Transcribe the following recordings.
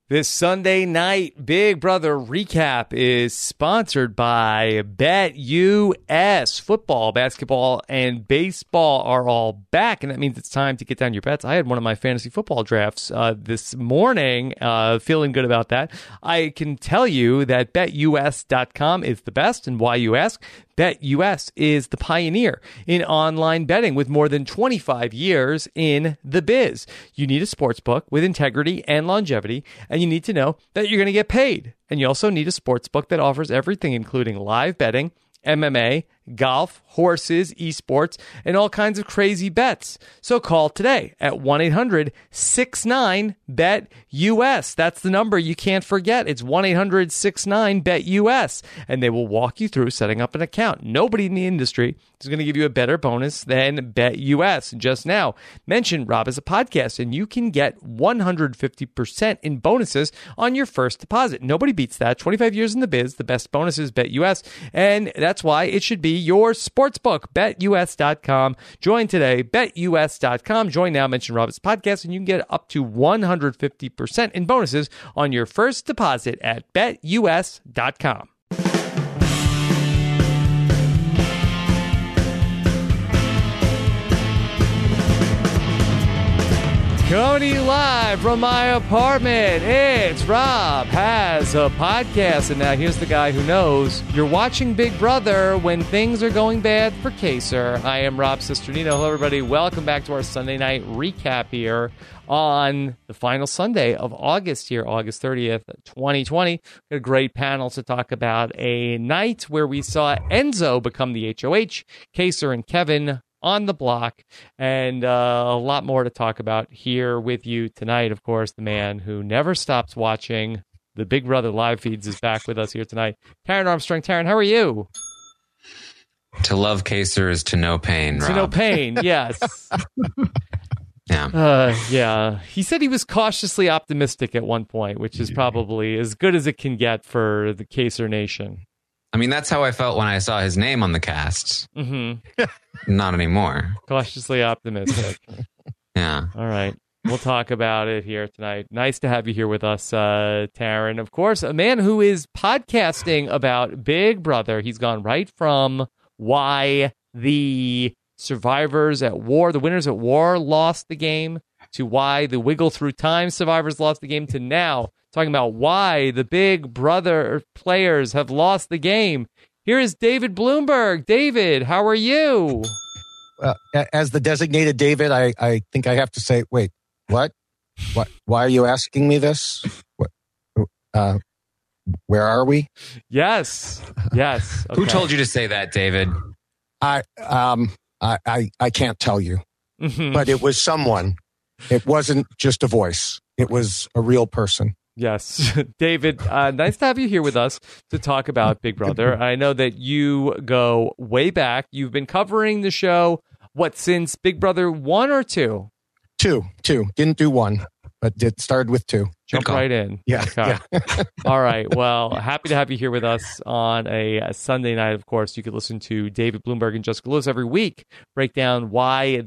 This Sunday night Big Brother recap is sponsored by BetUS. Football, basketball, and baseball are all back, and that means it's time to get down your bets. I had one of my fantasy football drafts this morning, feeling good about that. I can tell you that BetUS.com is the best, and why you ask? BetUS is the pioneer in online betting with more than 25 years in the biz. You need a sports book with integrity and longevity, and you need to know that you're going to get paid. And you also need a sports book that offers everything, including live betting, MMA, golf, horses, esports, and all kinds of crazy bets. So call today at 1-800-69-BET-US. That's the number you can't forget. It's 1-800-69-BET-US. And they will walk you through setting up an account. Nobody in the industry is going to give you a better bonus than BetUS. Just now, mention Rob as a podcast, and you can get 150% in bonuses on your first deposit. Nobody beats that. 25 years in the biz, the best bonus is BetUS. And that's why it should be your sportsbook. BetUS.com. Join today. BetUS.com. Join now. Mention Robert's podcast, and you can get up to 150% in bonuses on your first deposit at BetUS.com. Coming to you live from my apartment, it's Rob Has a Podcast. And now here's the guy who knows you're watching Big Brother when things are going bad for Kaser. I am Rob Cesternino. Hello, everybody. Welcome back to our Sunday night recap here on the final Sunday of August here, August 30th, 2020. A great panel to talk about a night where we saw Enzo become the HOH, Kaser and Kevin on the block, and a lot more to talk about here with you tonight. Of course, the man who never stops watching the Big Brother live feeds is back with us here tonight. Taran Armstrong. Taran, how are you? To love Kaser is to know pain, Rob. To know pain, yes. Yeah. He said he was cautiously optimistic at one point, which is probably as good as it can get for the Kaser Nation. I mean, that's how I felt when I saw his name on the cast. Mm-hmm. Not anymore. Cautiously optimistic. Yeah. All right. We'll talk about it here tonight. Nice to have you here with us, Taran. Of course, a man who is podcasting about Big Brother. He's gone right from why the survivors at war, the winners at war, lost the game, to why the Wiggle Through Time survivors lost the game, to now talking about why the Big Brother players have lost the game. Here is David Bloomberg. David, how are you? As the designated David, I think I have to say, wait, what? Why are you asking me this? What? Where are we? Yes. Okay. Who told you to say that, David? I can't tell you, Mm-hmm. but it was someone. It wasn't just a voice. It was a real person. Yes. David, nice to have you here with us to talk about Big Brother. I know that you go way back. You've been covering the show, since Big Brother 1 or 2? Two. Didn't do 1, but it started with 2. Jump right in. Yeah. Okay. Yeah. All right. Well, happy to have you here with us on a Sunday night. Of course, you could listen to David Bloomberg and Jessica Lewis every week, break down why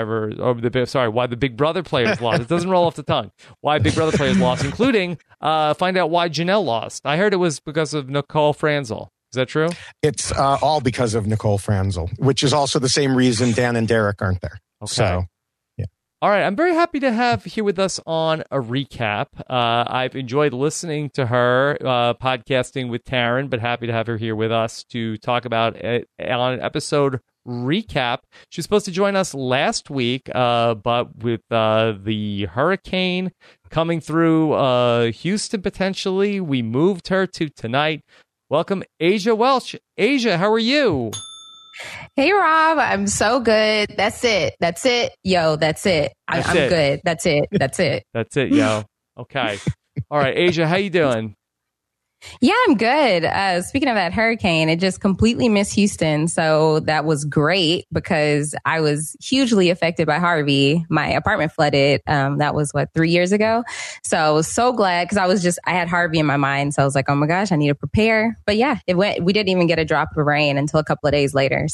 why the Big Brother players lost. It doesn't roll off the tongue. Why Big Brother players lost, including find out why Janelle lost. I heard it was because of Nicole Franzel. Is that true? It's all because of Nicole Franzel, which is also the same reason Dan and Derek aren't there. Okay. So, all right, I'm very happy to have here with us on a recap. I've enjoyed listening to her podcasting with Taran, but happy to have her here with us to talk about it on an episode recap. She was supposed to join us last week, but with the hurricane coming through Houston potentially, we moved her to tonight. Welcome, Asia Welch. Asia, how are you? Hey, Rob. I'm so good. That's it. Yo, that's it. I'm good. That's it. That's it, yo. Okay. All right, Asia, how you doing? Yeah, I'm good. Speaking of that hurricane, it just completely missed Houston. So that was great because I was hugely affected by Harvey. My apartment flooded. That was 3 years ago. So I was so glad because I had Harvey in my mind. So I was like, oh my gosh, I need to prepare. But yeah, we didn't even get a drop of rain until a couple of days later. So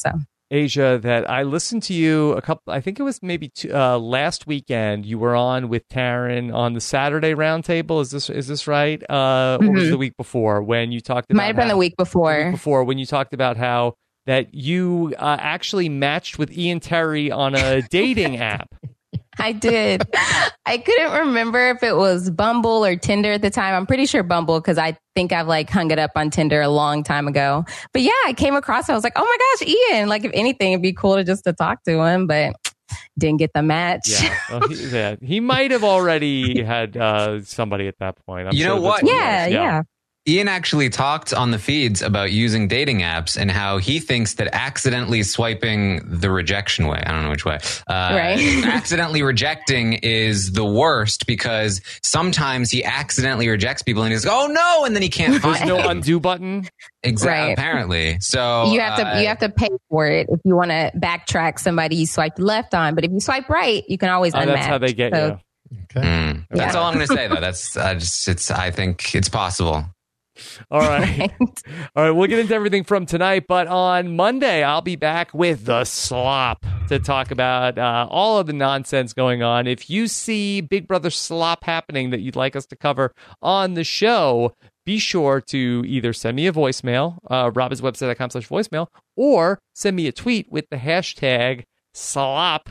Asia, that I listened to you I think it was maybe last weekend. You were on with Taryn on the Saturday roundtable. Is this right? Or was it the week before when you talked about? Might have been the week before. When you talked about how that you actually matched with Ian Terry on a dating app. I did. I couldn't remember if it was Bumble or Tinder at the time. I'm pretty sure Bumble, because I think I've like hung it up on Tinder a long time ago. But yeah, I came across, I was like, oh my gosh, Ian, like if anything, it'd be cool to talk to him, but didn't get the match. Yeah, well, he might have already had somebody at that point. You know what? Yeah. Ian actually talked on the feeds about using dating apps and how he thinks that accidentally swiping the rejection way, I don't know which way, right. accidentally rejecting is the worst, because sometimes he accidentally rejects people and he's like, oh no, and then he can't find There's no undo button. Exactly. Right. Apparently. So you have to pay for it if you want to backtrack somebody you swiped left on. But if you swipe right, you can always unmatch. That's how they get you. Okay. That's all I'm going to say, though. That's I think it's possible. All right. All right. We'll get into everything from tonight, but on Monday, I'll be back with the slop to talk about all of the nonsense going on. If you see Big Brother slop happening that you'd like us to cover on the show, be sure to either send me a voicemail, robbinswebsite.com/voicemail, or send me a tweet with the hashtag slop,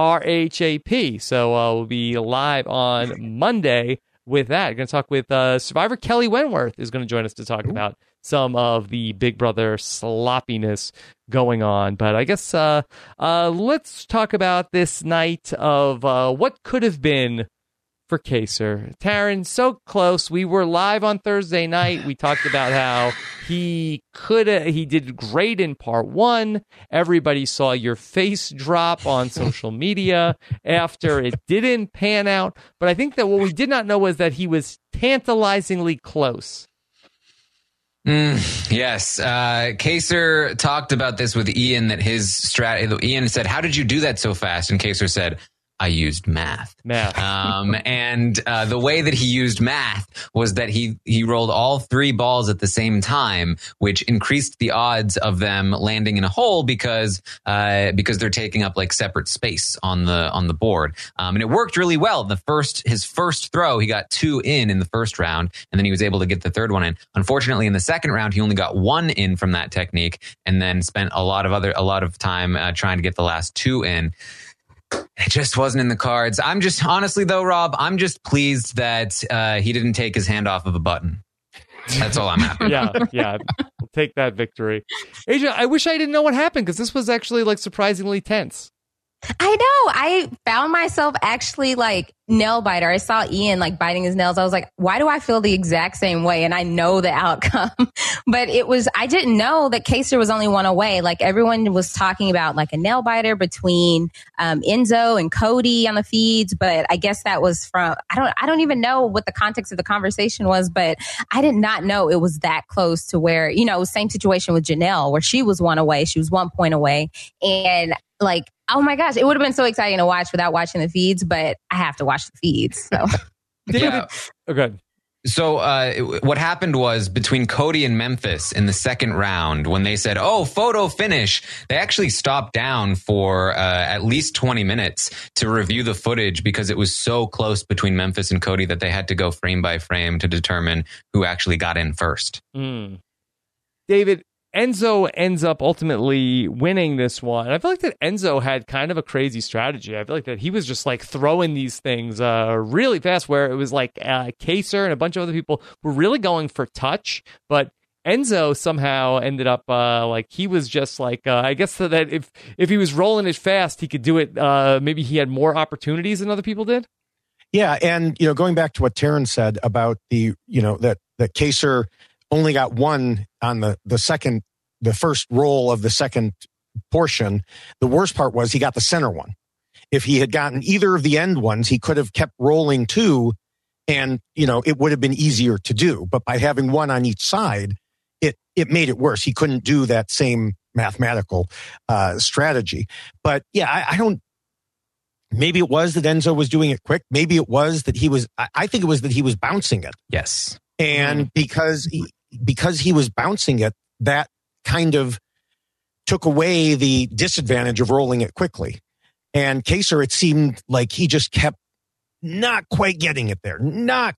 RHAP. So we'll be live on Monday with that. We're going to talk with Survivor Kelly Wentworth is going to join us to talk about some of the Big Brother sloppiness going on. But I guess let's talk about this night of what could have been for Kaysar. Taryn, so close. We were live on Thursday night. We talked about how he did great in part one. Everybody saw your face drop on social media after it didn't pan out. But I think that what we did not know was that he was tantalizingly close. Yes. Kaysar talked about this with Ian, that his strategy. Ian said, how did you do that so fast? And Kaysar said, I used math. And the way that he used math was that he rolled all three balls at the same time, which increased the odds of them landing in a hole because they're taking up like separate space on the board. And it worked really well. His first throw, he got 2 in the first round, and then he was able to get the third one in. Unfortunately, in the second round, he only got 1 in from that technique, and then spent a lot of time trying to get the last 2 in. It just wasn't in the cards. I'm just, honestly though, Rob, I'm just pleased that he didn't take his hand off of a button. That's all I'm happy. Yeah. We'll take that victory. Asia, I wish I didn't know what happened, because this was actually like surprisingly tense. I know. I found myself actually like nail biter. I saw Ian like biting his nails. I was like, why do I feel the exact same way? And I know the outcome, but I didn't know that Kaysar was only 1 away. Like everyone was talking about like a nail biter between Enzo and Cody on the feeds, but I guess that was from, I don't even know what the context of the conversation was, but I did not know it was that close to where, same situation with Janelle where she was 1 away. She was 1 point away. And like, oh my gosh, it would have been so exciting to watch without watching the feeds, but I have to watch the feeds. So, yeah. Okay. So what happened was between Cody and Memphis in the second round, when they said, oh, photo finish, they actually stopped down for at least 20 minutes to review the footage, because it was so close between Memphis and Cody that they had to go frame by frame to determine who actually got in first. David, Enzo ends up ultimately winning this one. I feel like that Enzo had kind of a crazy strategy. I feel like that he was just like throwing these things really fast, where it was like Kaysar and a bunch of other people were really going for touch, but Enzo somehow ended up like he was just like I guess that if he was rolling it fast, he could do it. Maybe he had more opportunities than other people did. Yeah, and going back to what Taryn said about the that Kaysar only got 1 on the first roll of the second portion. The worst part was he got the center one. If he had gotten either of the end ones, he could have kept rolling 2, and it would have been easier to do. But by having 1 on each side, it made it worse. He couldn't do that same mathematical strategy. But yeah, I don't. Maybe it was that Enzo was doing it quick. Maybe it was that he was. I think it was that he was bouncing it. Yes. And because he was bouncing it, that kind of took away the disadvantage of rolling it quickly. And Kaser, it seemed like he just kept not quite getting it there.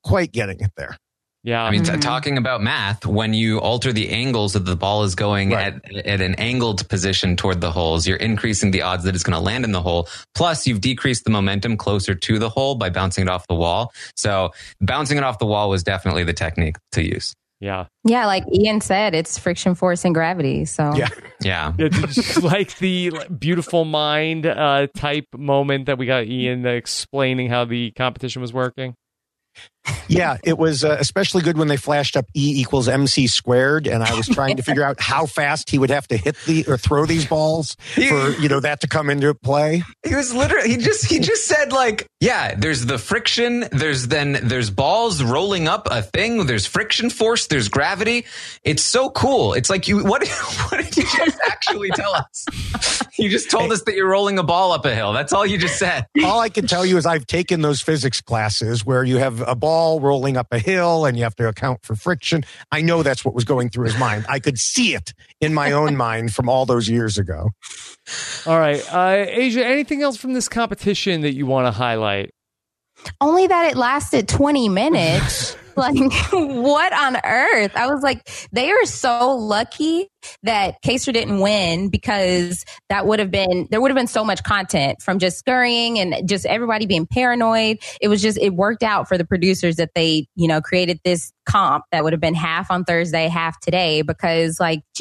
Yeah. I mean, talking about math, when you alter the angles that the ball is going at an angled position toward the holes, you're increasing the odds that it's going to land in the hole. Plus, you've decreased the momentum closer to the hole by bouncing it off the wall. So bouncing it off the wall was definitely the technique to use. Yeah. Yeah, like Ian said, it's friction, force, and gravity. So yeah. It's like the Beautiful Mind type moment that we got Ian explaining how the competition was working. Yeah, it was especially good when they flashed up E equals MC squared, and I was trying to figure out how fast he would have to hit or throw these balls for that to come into play. He was literally he just said there's the friction, there's balls rolling up a thing, there's friction force, there's gravity. It's so cool. It's like what did you just actually tell us? You just told us that you're rolling a ball up a hill. That's all you just said. All I can tell you is I've taken those physics classes where you have a ball rolling up a hill and you have to account for friction. I know that's what was going through his mind. I could see it in my own mind from all those years ago. All right. Asia, anything else from this competition that you want to highlight? Only that it lasted 20 minutes. Like, what on earth? I was like, they are so lucky that Kaser didn't win, because there would have been so much content from just scurrying and just everybody being paranoid. It worked out for the producers that they, created this comp that would have been half on Thursday, half today, because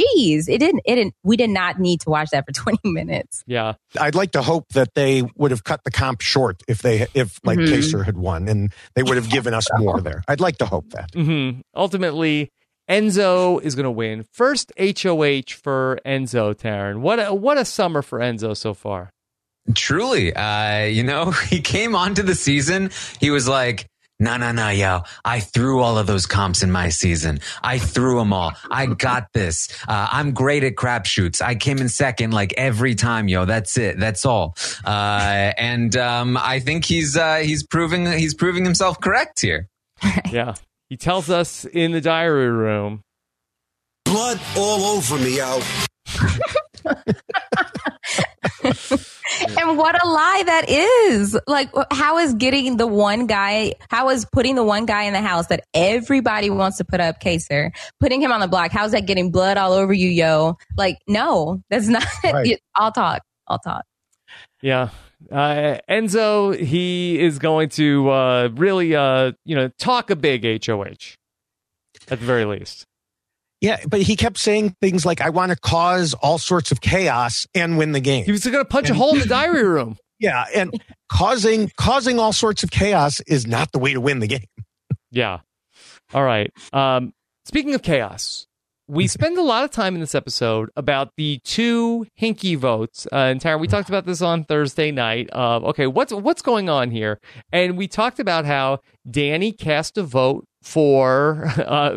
we did not need to watch that for 20 minutes. Yeah. I'd like to hope that they would have cut the comp short if Kaser had won, and they would have given us more there. I'd like to hope that. Mm-hmm. Ultimately, Enzo is going to win. First HOH for Enzo, Taryn. What a summer for Enzo so far. Truly. He came onto the season. He was like, no, yo, I threw all of those comps in my season. I threw them all. I got this. I'm great at crapshoots. I came in second like every time, yo. That's it. That's all. I think he's proving himself correct here. Yeah. He tells us in the diary room. Blood all over me, yo. And what a lie that is. Like, how is putting the one guy in the house that everybody wants to put up, Kaser, putting him on the block, how's that getting blood all over you, yo? Like, no, that's not right. I'll talk. Yeah. Enzo, he is going to really, talk a big HOH at the very least. Yeah, but he kept saying things like, I want to cause all sorts of chaos and win the game. He was going to punch a hole in the diary room. Yeah, and causing all sorts of chaos is not the way to win the game. Yeah. All right. Speaking of chaos, we spend a lot of time in this episode about the two hinky votes. And Tara, we talked about this on Thursday night. What's going on here? And we talked about how Danny cast a vote for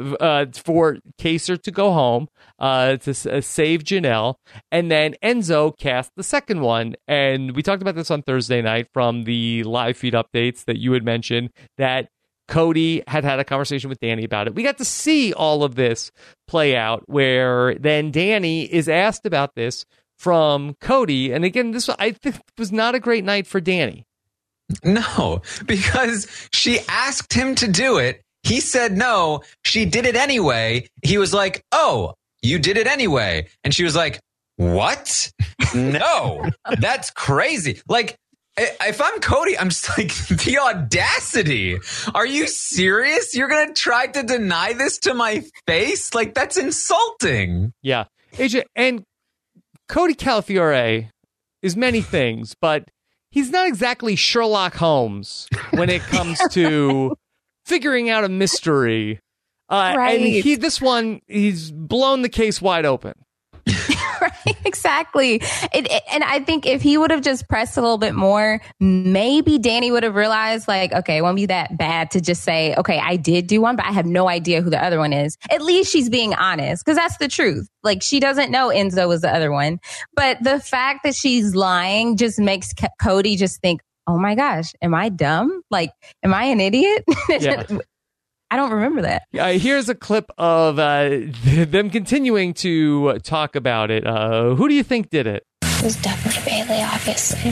Kaser to go home to save Janelle, and then Enzo cast the second one. And we talked about this on Thursday night from the live feed updates that you had mentioned that Cody had a conversation with Danny about it. We got to see all of this play out, where then Danny is asked about this from Cody. And again, this I think was not a great night for Danny. No, because she asked him to do it. He said no. She did it anyway. He was like, oh, you did it anyway. And she was like, what? No, that's crazy. Like, if I'm Cody, I'm just like, the audacity. Are you serious? You're going to try to deny this to my face? Like, that's insulting. Yeah. AJ, and Cody Calafiore is many things, but he's not exactly Sherlock Holmes when it comes to figuring out a mystery. Right. And he's blown the case wide open. Right, exactly. And I think if he would have just pressed a little bit more, maybe Danny would have realized, like, okay, it won't be that bad to just say, okay, I did do one, but I have no idea who the other one is. At least she's being honest, because that's the truth. Like, she doesn't know Enzo was the other one. But the fact that she's lying just makes Cody just think, oh my gosh, am I dumb? Like, am I an idiot? Yeah. I don't remember that. Here's a clip of them continuing to talk about it. Who do you think did it? It was definitely Bailey, obviously.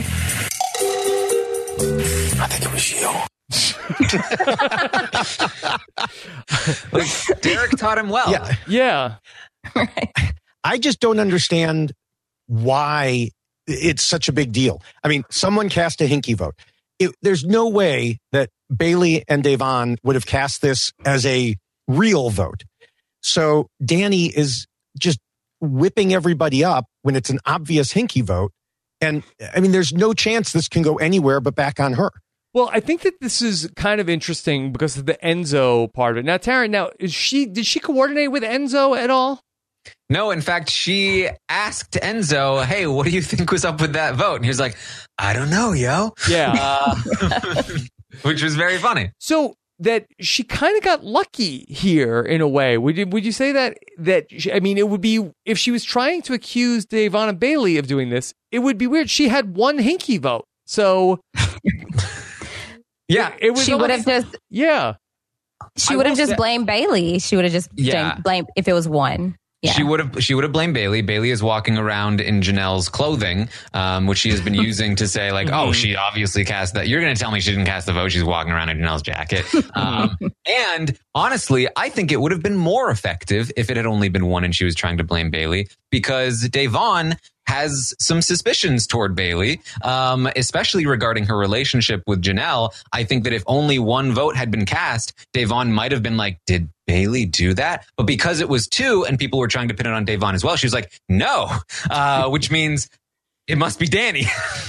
I think it was you. Like, Derek taught him well. Yeah. Right. I just don't understand why it's such a big deal. I mean, someone cast a hinky vote. There's no way that Bailey and Da'Vonne would have cast this as a real vote. So Danny is just whipping everybody up when it's an obvious hinky vote. And I mean, there's no chance this can go anywhere but back on her. Well, I think that this is kind of interesting because of the Enzo part of it. Now, Taryn, did she coordinate with Enzo at all? No, in fact, she asked Enzo, hey, what do you think was up with that vote? And he was like, I don't know, yo. Yeah. Which was very funny. So that she kind of got lucky here in a way. Would you say that she, I mean, it would be, if she was trying to accuse Da'Vonne and Bailey of doing this, it would be weird. She had one hinky vote. So yeah, it was. She would have just. Yeah. She would have just blamed Bailey. She would have just blamed if it was one. Yeah. She would have blamed Bailey. Bailey is walking around in Janelle's clothing, which she has been using to say like, oh, she obviously cast that. You're going to tell me she didn't cast the vote. She's walking around in Janelle's jacket. And honestly, I think it would have been more effective if it had only been one and she was trying to blame Bailey, because Da'Vonne has some suspicions toward Bailey, especially regarding her relationship with Janelle. I think that if only one vote had been cast, Da'Vonne might have been like, did Bailey do that? But because it was two and people were trying to pin it on Da'Vonne as well, she was like, no, which means it must be Danny.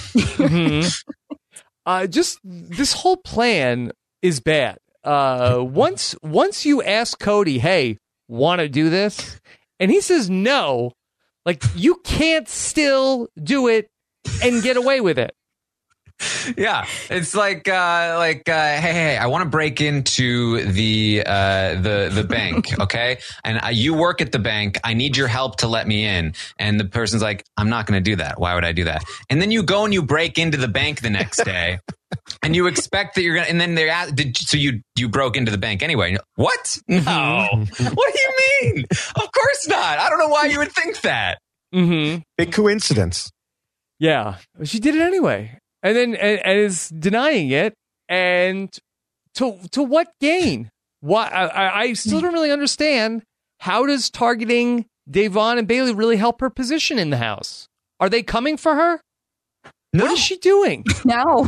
Just this whole plan is bad. Once you ask Cody, hey, want to do this? And he says no, like, you can't still do it and get away with it. Yeah, it's like, hey, I want to break into the bank, okay? And you work at the bank. I need your help to let me in. And the person's like, I'm not going to do that. Why would I do that? And then you go and you break into the bank the next day, and you expect that you're gonna. And then they're so you broke into the bank anyway. What? No. What do you mean? Of course not. I don't know why you would think that. Big coincidence. Yeah, she did it anyway. And then and is denying it, and to what gain? What I still don't really understand. How does targeting Da'Vonne and Bailey really help her position in the house? Are they coming for her? No. What is she doing? No.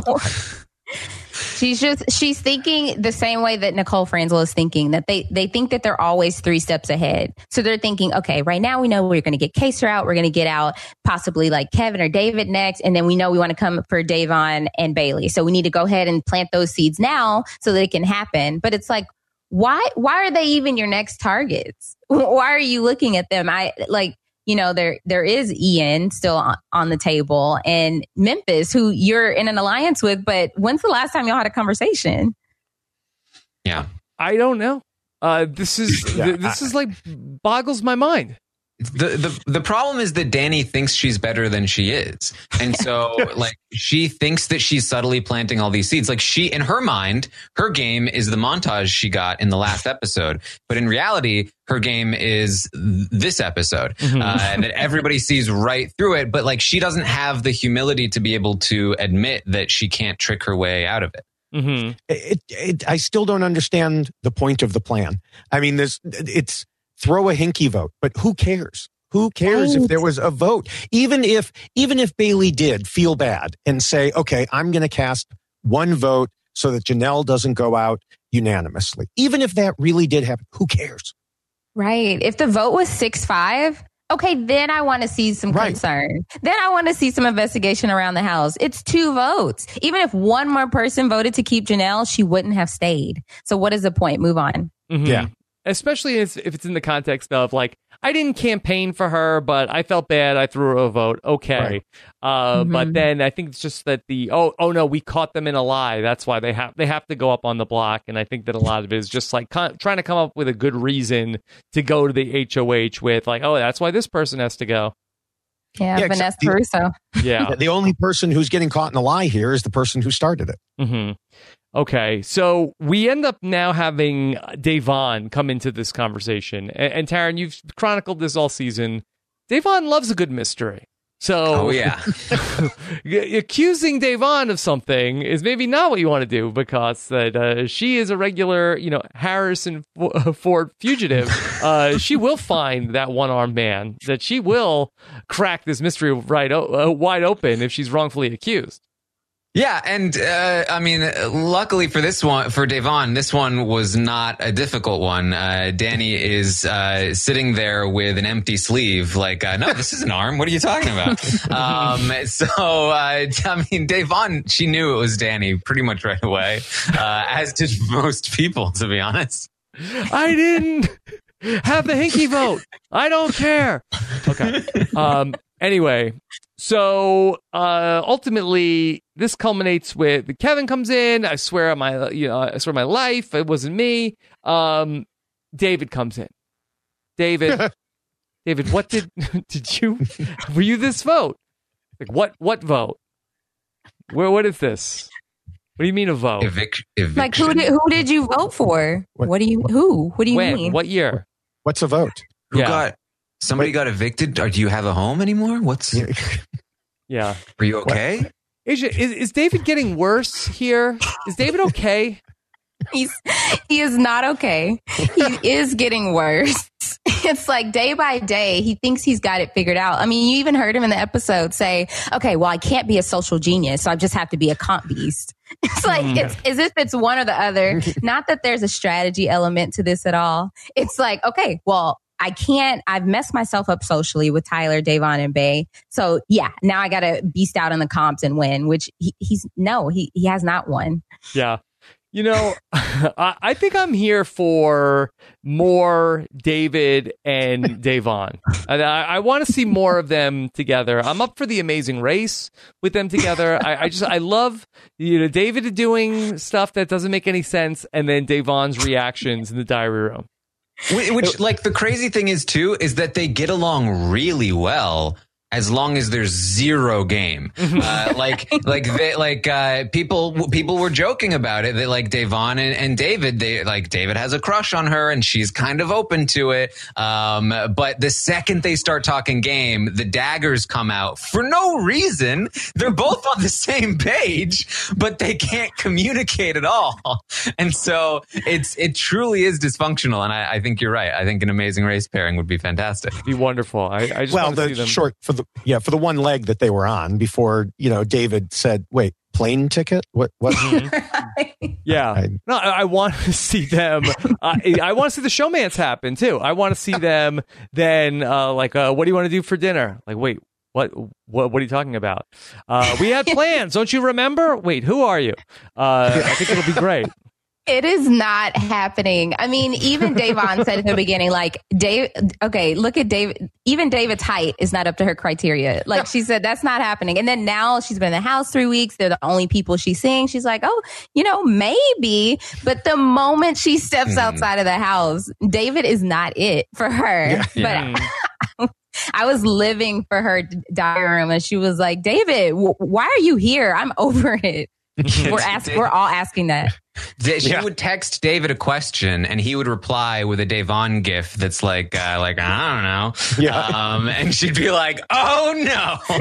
She's thinking the same way that Nicole Franzel is thinking, that they think that they're always 3 steps ahead. So they're thinking, okay, right now we know we're going to get Kaysar out. We're going to get out possibly like Kevin or David next. And then we know we want to come for Da'Vonne and Bailey. So we need to go ahead and plant those seeds now so that it can happen. But it's like, why are they even your next targets? Why are you looking at them? There is Ian still on the table, and Memphis, who you're in an alliance with, but when's the last time y'all had a conversation? Yeah. I don't know. This is like boggles my mind. The problem is that Danny thinks she's better than she is. And so like she thinks that she's subtly planting all these seeds. Like in her mind, her game is the montage she got in the last episode. But in reality, her game is this episode, that everybody sees right through it. But like, she doesn't have the humility to be able to admit that she can't trick her way out of it. I still don't understand the point of the plan. I mean, it's throw a hinky vote, but who cares? Who cares if there was a vote? Even if Bailey did feel bad and say, okay, I'm going to cast one vote so that Janelle doesn't go out unanimously. Even if that really did happen, who cares? Right. If the vote was 6-5, okay, then I want to see some concern. Then I want to see some investigation around the house. It's 2 votes. Even if one more person voted to keep Janelle, she wouldn't have stayed. So what is the point? Move on. Yeah. Especially if it's in the context of like, I didn't campaign for her, but I felt bad. I threw her a vote. Okay. Right. But then I think it's just that oh no, we caught them in a lie. That's why they have to go up on the block. And I think that a lot of it is just like trying to come up with a good reason to go to the HOH with like, oh, that's why this person has to go. Yeah, Vanessa Caruso. Yeah. The only person who's getting caught in a lie here is the person who started it. Mm-hmm. Okay, so we end up now having Da'Vonne come into this conversation. And Taryn, you've chronicled this all season. Da'Vonne loves a good mystery. So, accusing Da'Vonne of something is maybe not what you want to do, because that she is a regular, Harrison Ford fugitive. She will find that one-armed man, that she will crack this mystery wide open if she's wrongfully accused. Yeah, and luckily for Da'Vonne, this one was not a difficult one. Danny is sitting there with an empty sleeve, like, no, this is an arm. What are you talking about? Da'Vonne, she knew it was Danny pretty much right away, as did most people, to be honest. I didn't have the hinky vote. I don't care. Okay. Anyway. So ultimately, this culminates with Kevin comes in. I swear my life, it wasn't me. David comes in. David, what did you? Were you this vote? Like what vote? What is this? What do you mean a vote? Eviction. Like who did you vote for? What do you mean? What year? What's a vote? Somebody got evicted? Or do you have a home anymore? Yeah. Are you okay? Is David getting worse here? Is David okay? He is not okay. He is getting worse. It's like day by day, he thinks he's got it figured out. I mean, you even heard him in the episode say, okay, well, I can't be a social genius, so I just have to be a comp beast. It's like, it's as if it's one or the other. Not that there's a strategy element to this at all. It's like, okay, well, I've messed myself up socially with Tyler, Da'Vonne, and Bay. So yeah, now I got to beast out in the comps and win, which he has not won. Yeah. I think I'm here for more David and Da'Vonne. I want to see more of them together. I'm up for the Amazing Race with them together. I love David doing stuff that doesn't make any sense, and then Da'Vonne's reactions in the diary room. Which, like, the crazy thing is too, is that they get along really well as long as there's zero game. People were joking about it. That like Da'Vonne and David, David has a crush on her and she's kind of open to it. But the second they start talking game, the daggers come out for no reason. They're both on the same page, but they can't communicate at all. And so it truly is dysfunctional. And I think you're right. I think an Amazing Race pairing would be fantastic. It'd be wonderful. I just want to see them. Short for the one leg that they were on before, David said, wait, plane ticket? What? Yeah. No, I want to see them. I want to see the showmance happen too. I want to see them then what do you want to do for dinner? Like, wait, what are you talking about? We had plans. Don't you remember? Wait, who are you? I think it'll be great. It is not happening. I mean, even Da'Vonne said at the beginning, like, look at David. Even David's height is not up to her criteria. Like, she said, that's not happening. And then now she's been in the house 3 weeks. They're the only people she's seeing. She's like, oh, maybe. But the moment she steps outside of the house, David is not it for her. Yeah. But I was living for her diary room, and she was like, David, why are you here? I'm over it. We're all asking that. She would text David a question, and he would reply with a Da'Vonne gif that's like I don't know. Yeah. And she'd be like, "Oh no."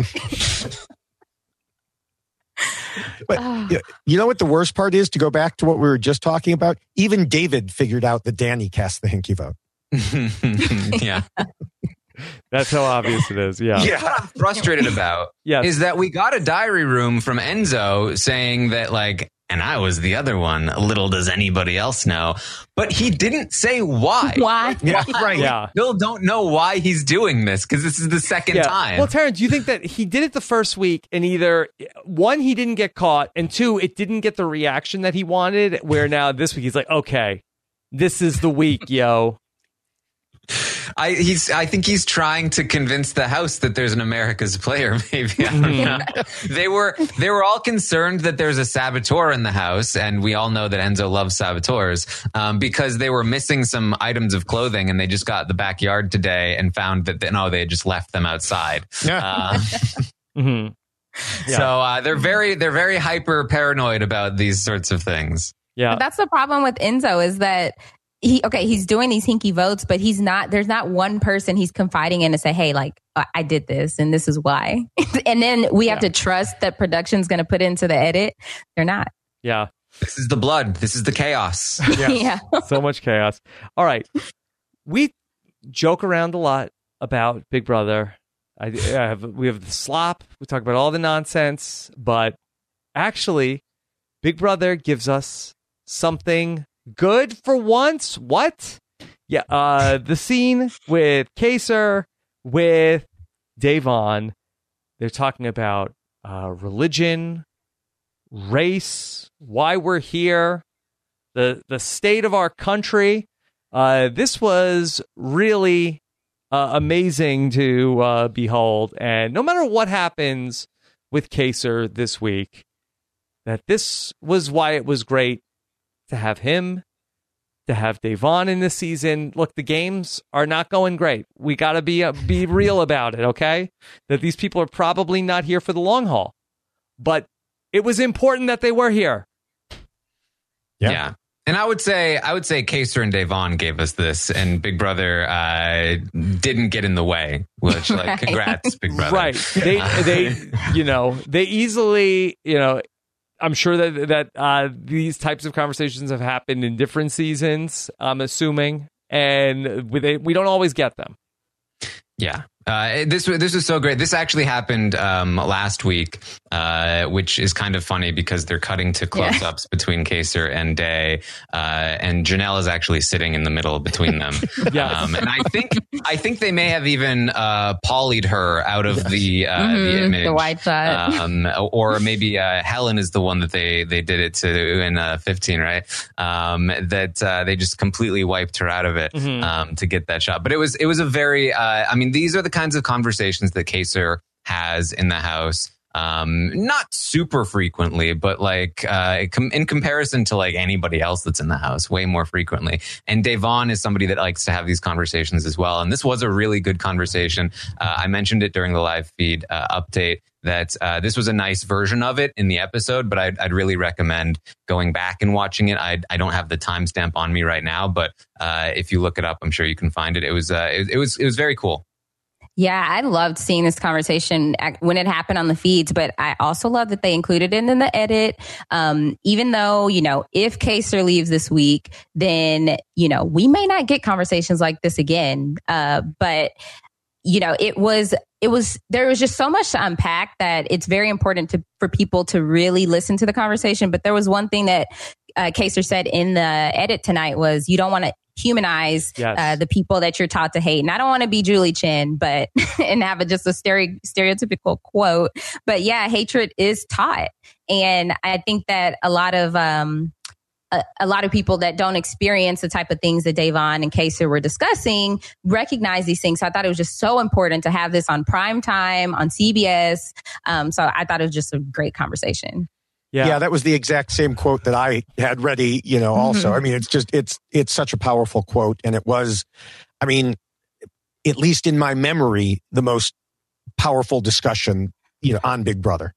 But you know what the worst part is? To go back to what we were just talking about, even David figured out that Danny cast the hinky vote. Yeah. That's how obvious it is. Yeah. What I'm frustrated about is that we got a diary room from Enzo saying that, like, and I was the other one. Little does anybody else know. But he didn't say why. Why? Yeah, right. Yeah. We still don't know why he's doing this, because this is the second time. Well, Taryn, do you think that he did it the first week and either, one, he didn't get caught, and two, it didn't get the reaction that he wanted, where now this week he's like, okay, this is the week, yo. I think he's trying to convince the house that there's an America's player. Maybe I don't know. They were all concerned that there's a saboteur in the house, and we all know that Enzo loves saboteurs because they were missing some items of clothing, and they just got the backyard today and found that they had just left them outside. Yeah. So they're very hyper paranoid about these sorts of things. Yeah, but that's the problem with Enzo is that he's doing these hinky votes, but there's not one person he's confiding in to say, hey, like I did this and this is why. And then we have to trust that production's going to put into the edit. They're not. Yeah. This is the blood. This is the chaos. Yeah. So much chaos. All right. We joke around a lot about Big Brother. We have the slop. We talk about all the nonsense, but actually, Big Brother gives us something good for once. What? Yeah, the scene with Kaysar, with Da'Vonne. They're talking about religion, race, why we're here, the state of our country. This was really amazing to behold. And no matter what happens with Kaysar this week, that this was why it was great to have him, to have Da'Vonne in this season. Look, the games are not going great. We got to be real about it, okay? That these people are probably not here for the long haul. But it was important that they were here. Yeah. And I would say Kaysar and Da'Vonne gave us this, and Big Brother didn't get in the way. Which, like, congrats, Big Brother. Right? They they easily, I'm sure that these types of conversations have happened in different seasons. I'm assuming, and we don't always get them. Yeah. This was so great. This actually happened last week, which is kind of funny because they're cutting to close-ups between Kaysar and Day, and Janelle is actually sitting in the middle between them. And I think they may have even poly'd her out of the image, the white shot, or maybe Helen is the one that they did it to in 15, right? That they just completely wiped her out of it to get that shot. But it was a very these are the kinds of conversations that Kaysar has in the house. Not super frequently, but like in comparison to like anybody else that's in the house, way more frequently. And Da'Vonne is somebody that likes to have these conversations as well. And this was a really good conversation. I mentioned it during the live feed update that this was a nice version of it in the episode, but I'd really recommend going back and watching it. I don't have the timestamp on me right now, but if you look it up, I'm sure you can find it. It was very cool. Yeah, I loved seeing this conversation when it happened on the feeds, but I also love that they included it in the edit. Even though, if Kaysar leaves this week, then, we may not get conversations like this again. But, there was just so much to unpack that it's very important for people to really listen to the conversation. But there was one thing that Kaysar said in the edit tonight was you don't want to humanize the people that you're taught to hate. And I don't want to be Julie Chen, but and have just a stereotypical quote. But yeah, hatred is taught. And I think that a lot of people that don't experience the type of things that Da'Vonne and Kaysar were discussing recognize these things. So I thought it was just so important to have this on prime time on CBS. So I thought it was just a great conversation. Yeah, that was the exact same quote that I had ready, also. I mean, it's such a powerful quote. And it was, at least in my memory, the most powerful discussion, on Big Brother.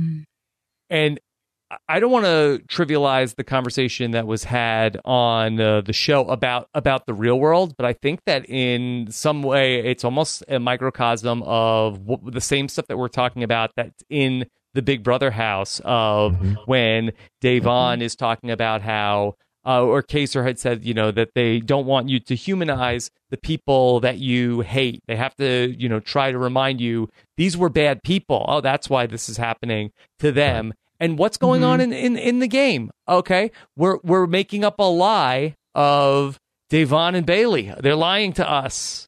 And I don't want to trivialize the conversation that was had on the show about the real world, but I think that in some way it's almost a microcosm of the same stuff that we're talking about that's in the Big Brother house of when Da'Vonne is talking about how, or Kaysar had said, that they don't want you to humanize the people that you hate. They have to, try to remind you these were bad people. Oh, that's why this is happening to them. And what's going on in the game? Okay, we're making up a lie of Da'Vonne and Bailey. They're lying to us.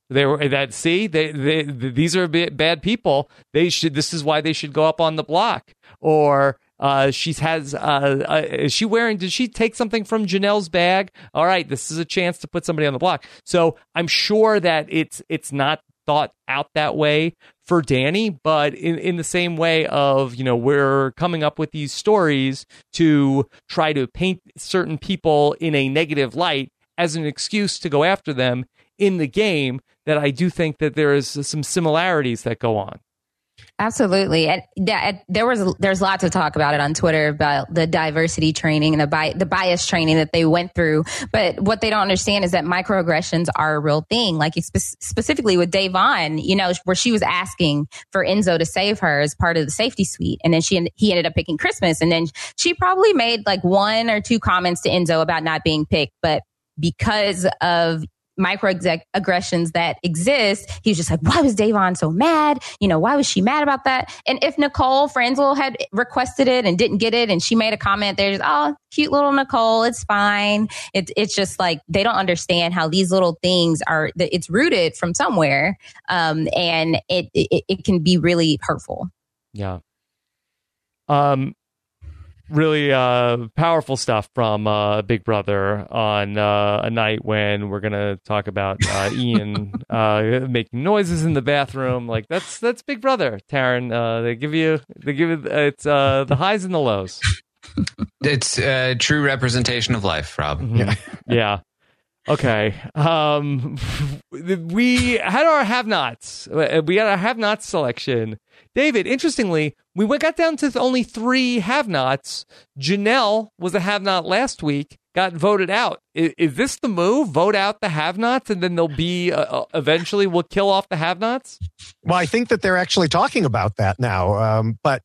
These are bad people. This is why they should go up on the block. Or Is she wearing? Did she take something from Janelle's bag? All right, this is a chance to put somebody on the block. So I'm sure that it's not thought out that way for Danny, but in the same way of, we're coming up with these stories to try to paint certain people in a negative light as an excuse to go after them in the game, that I do think that there is some similarities that go on. Absolutely. And there's lots of talk about it on Twitter about the diversity training and the bias training that they went through. But what they don't understand is that microaggressions are a real thing. Like specifically with Da'Vonne, where she was asking for Enzo to save her as part of the safety suite. And then he ended up picking Christmas. And then she probably made like 1 or 2 comments to Enzo about not being picked. But because of microaggressions that exist, he was just like, why was Da'Vonne so mad? Why was she mad about that? And if Nicole Franzel had requested it and didn't get it, and she made a comment, they're just, oh, cute little Nicole, it's fine. It's just like, they don't understand how these little things it's rooted from somewhere. And it can be really hurtful. Yeah. Really powerful stuff from Big Brother on a night when we're gonna talk about Ian making noises in the bathroom. Like that's Big Brother, Taryn. They give you it's the highs and the lows. It's a true representation of life, Rob. Mm-hmm. Yeah. Okay. We had our have-nots. We had our have-nots selection. David, interestingly, we got down to only 3 have-nots. Janelle was a have-not last week, got voted out. Is this the move? Vote out the have-nots, and then they'll be eventually we'll kill off the have-nots? Well, I think that they're actually talking about that now. But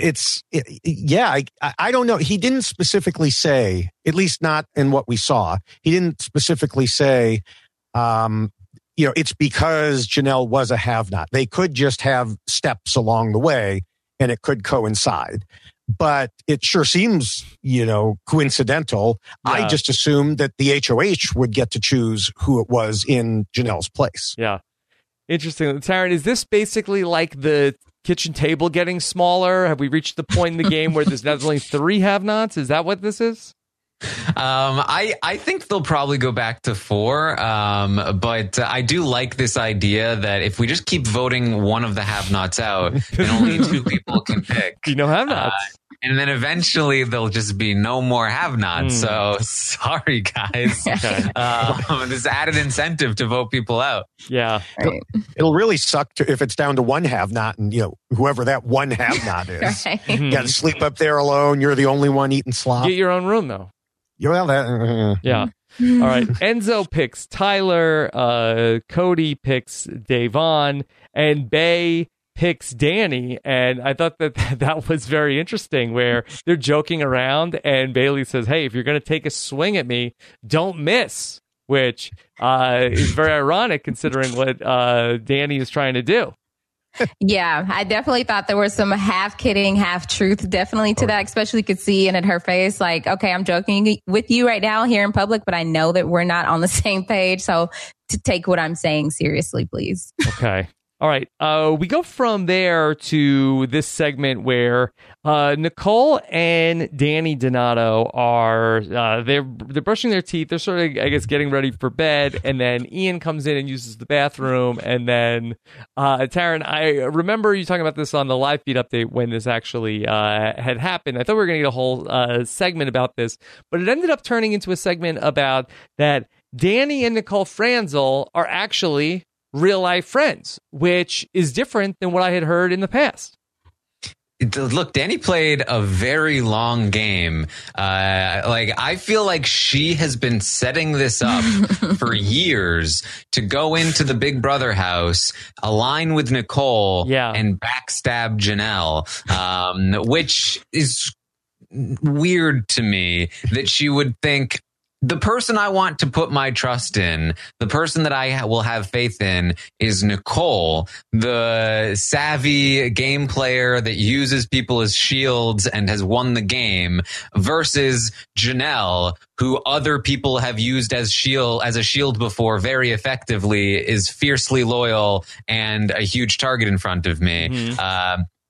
I don't know. He didn't specifically say, at least not in what we saw. He didn't specifically say, it's because Janelle was a have-not. They could just have steps along the way, and it could coincide. But it sure seems, coincidental. Yeah. I just assumed that the HOH would get to choose who it was in Janelle's place. Yeah. Interesting. Taryn, is this basically like the kitchen table getting smaller? Have we reached the point in the game where there's only 3 have-nots? Is that what this is? I think they'll probably go back to 4. But I do like this idea that if we just keep voting one of the have-nots out, then only 2 people can pick. Have-nots. And then eventually there'll just be no more have-nots. So sorry, guys. Okay. This added incentive to vote people out. Yeah. Right. It'll really suck if it's down to 1 have-not, and whoever that 1 have-not is. Right. You got to sleep up there alone. You're the only one eating slop. Get your own room, though. Well, yeah. All right. Enzo picks Tyler. Cody picks Da'Vonne, and Bay picks Danny. And I thought that was very interesting, where they're joking around, and Bailey says, "Hey, if you're going to take a swing at me, don't miss," which is very ironic considering what Danny is trying to do. Yeah, I definitely thought there was some half kidding, half truth definitely to that, especially you could see in her face. Like, okay, I'm joking with you right now here in public, but I know that we're not on the same page. So to take what I'm saying seriously, please. Okay. All right. We go from there to this segment where Nicole and Danny Donato are they're brushing their teeth. They're sort of, I guess, getting ready for bed, and then Ian comes in and uses the bathroom, and then Taryn, I remember you talking about this on the live feed update when this actually had happened. I thought we were going to get a whole segment about this, but it ended up turning into a segment about that Danny and Nicole Franzel are actually real life friends, which is different than what I had heard in the past. Look, Danny played a very long game. I feel like she has been setting this up for years to go into the Big Brother house, align with Nicole, and backstab Janelle, which is weird to me that she would think, the person I want to put my trust in, the person that I will have faith in, is Nicole, the savvy game player that uses people as shields and has won the game, versus Janelle, who other people have used as a shield before very effectively, is fiercely loyal and a huge target in front of me. Mm-hmm.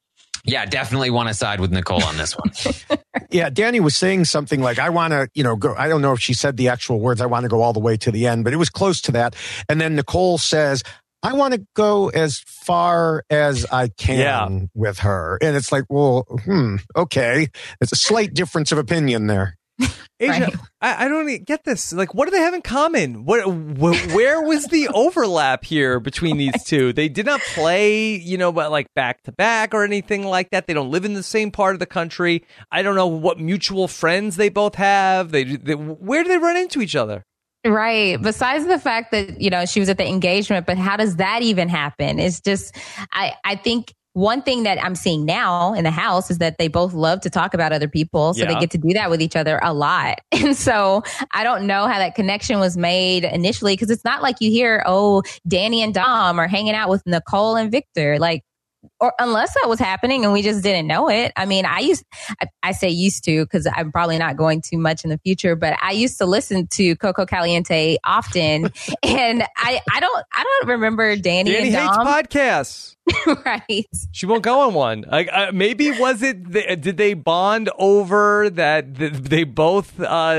Yeah, definitely want to side with Nicole on this one. Yeah, Danny was saying something like, I want to, go. I don't know if she said the actual words, I want to go all the way to the end, but it was close to that. And then Nicole says, I want to go as far as I can with her. And it's like, well, okay. It's a slight difference of opinion there. Asia, right. I don't get this. Like, what do they have in common? Where was the overlap here between these two? They did not play, but like back to back or anything like that. They don't live in the same part of the country. I don't know what mutual friends they both have. Where do they run into each other? Right. Besides the fact that, she was at the engagement, but how does that even happen? It's just, I think one thing that I'm seeing now in the house is that they both love to talk about other people. So they get to do that with each other a lot. And so I don't know how that connection was made initially, because it's not like you hear, Danny and Dom are hanging out with Nicole and Victor. Like, or unless that was happening and we just didn't know it. I mean, I say used to, because I'm probably not going to much in the future, but I used to listen to Coco Caliente often. And I don't remember Danny and Dom. Danny hates podcasts. Right. She won't go on one. Maybe did they bond over that they both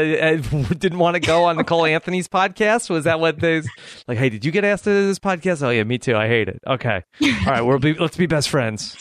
didn't want to go on Nicole Anthony's podcast? Was that what they like? Hey, did you get asked to this podcast? Oh yeah, me too. I hate it. Okay, all right, let's be best friends.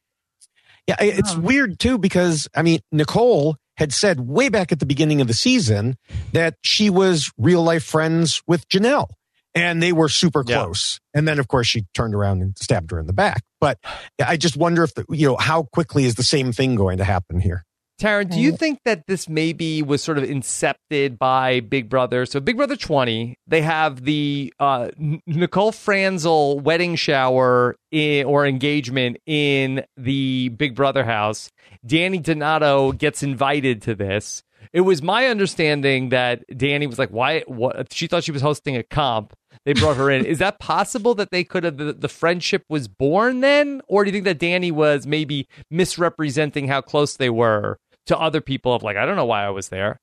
Yeah, it's weird too, because Nicole had said way back at the beginning of the season that she was real life friends with Janelle. And they were super close. Yeah. And then, of course, she turned around and stabbed her in the back. But I just wonder if, how quickly is the same thing going to happen here? Taryn, do you think that this maybe was sort of incepted by Big Brother? So Big Brother 20, they have the Nicole Franzel wedding shower or engagement in the Big Brother house. Danny Donato gets invited to this. It was my understanding that Danny was like, why? What? She thought she was hosting a comp. They brought her in. Is that possible that they could have, the friendship was born then? Or do you think that Danny was maybe misrepresenting how close they were to other people of like, I don't know why I was there?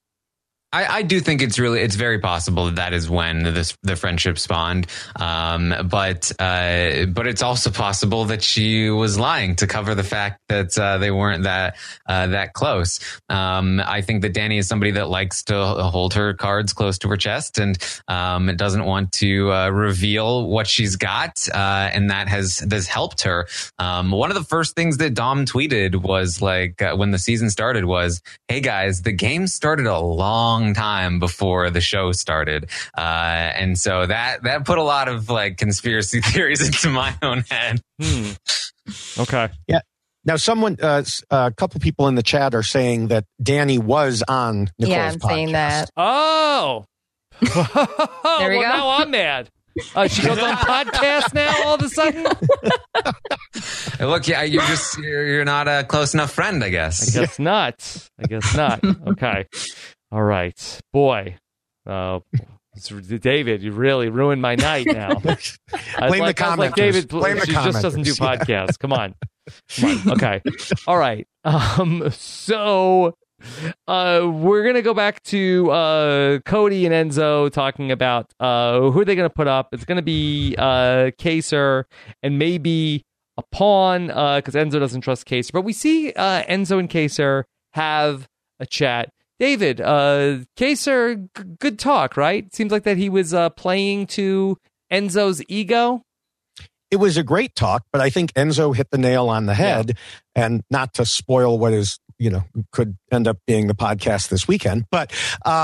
I do think it's very possible that is when the friendship spawned. But it's also possible that she was lying to cover the fact that they weren't that close. I think that Danny is somebody that likes to hold her cards close to her chest and doesn't want to reveal what she's got, and that has helped her. One of the first things that Dom tweeted was like when the season started was, "Hey guys, the game started a long time before the show started," and so that put a lot of like conspiracy theories into my own head. Okay. Yeah. Now, someone, a couple people in the chat are saying that Danny was on Nicole's podcast. podcast. Saying that. Oh. There we go. Now I'm mad. She goes on podcast now all of a sudden. Look, you're not a close enough friend, I guess. I guess not. Okay. All right. Boy. David, you really ruined my night now. Blame the commenters. David, Blame the she just doesn't do podcasts. Come on. Okay. All right. So we're going to go back to Cody and Enzo talking about who are they going to put up. It's going to be Kaysar and maybe a pawn because Enzo doesn't trust Kaysar. But we see Enzo and Kaysar have a chat. David, Kaysar, good talk, right? Seems like that he was playing to Enzo's ego. It was a great talk, but I think Enzo hit the nail on the head. Yeah. And not to spoil what is, could end up being the podcast this weekend, but,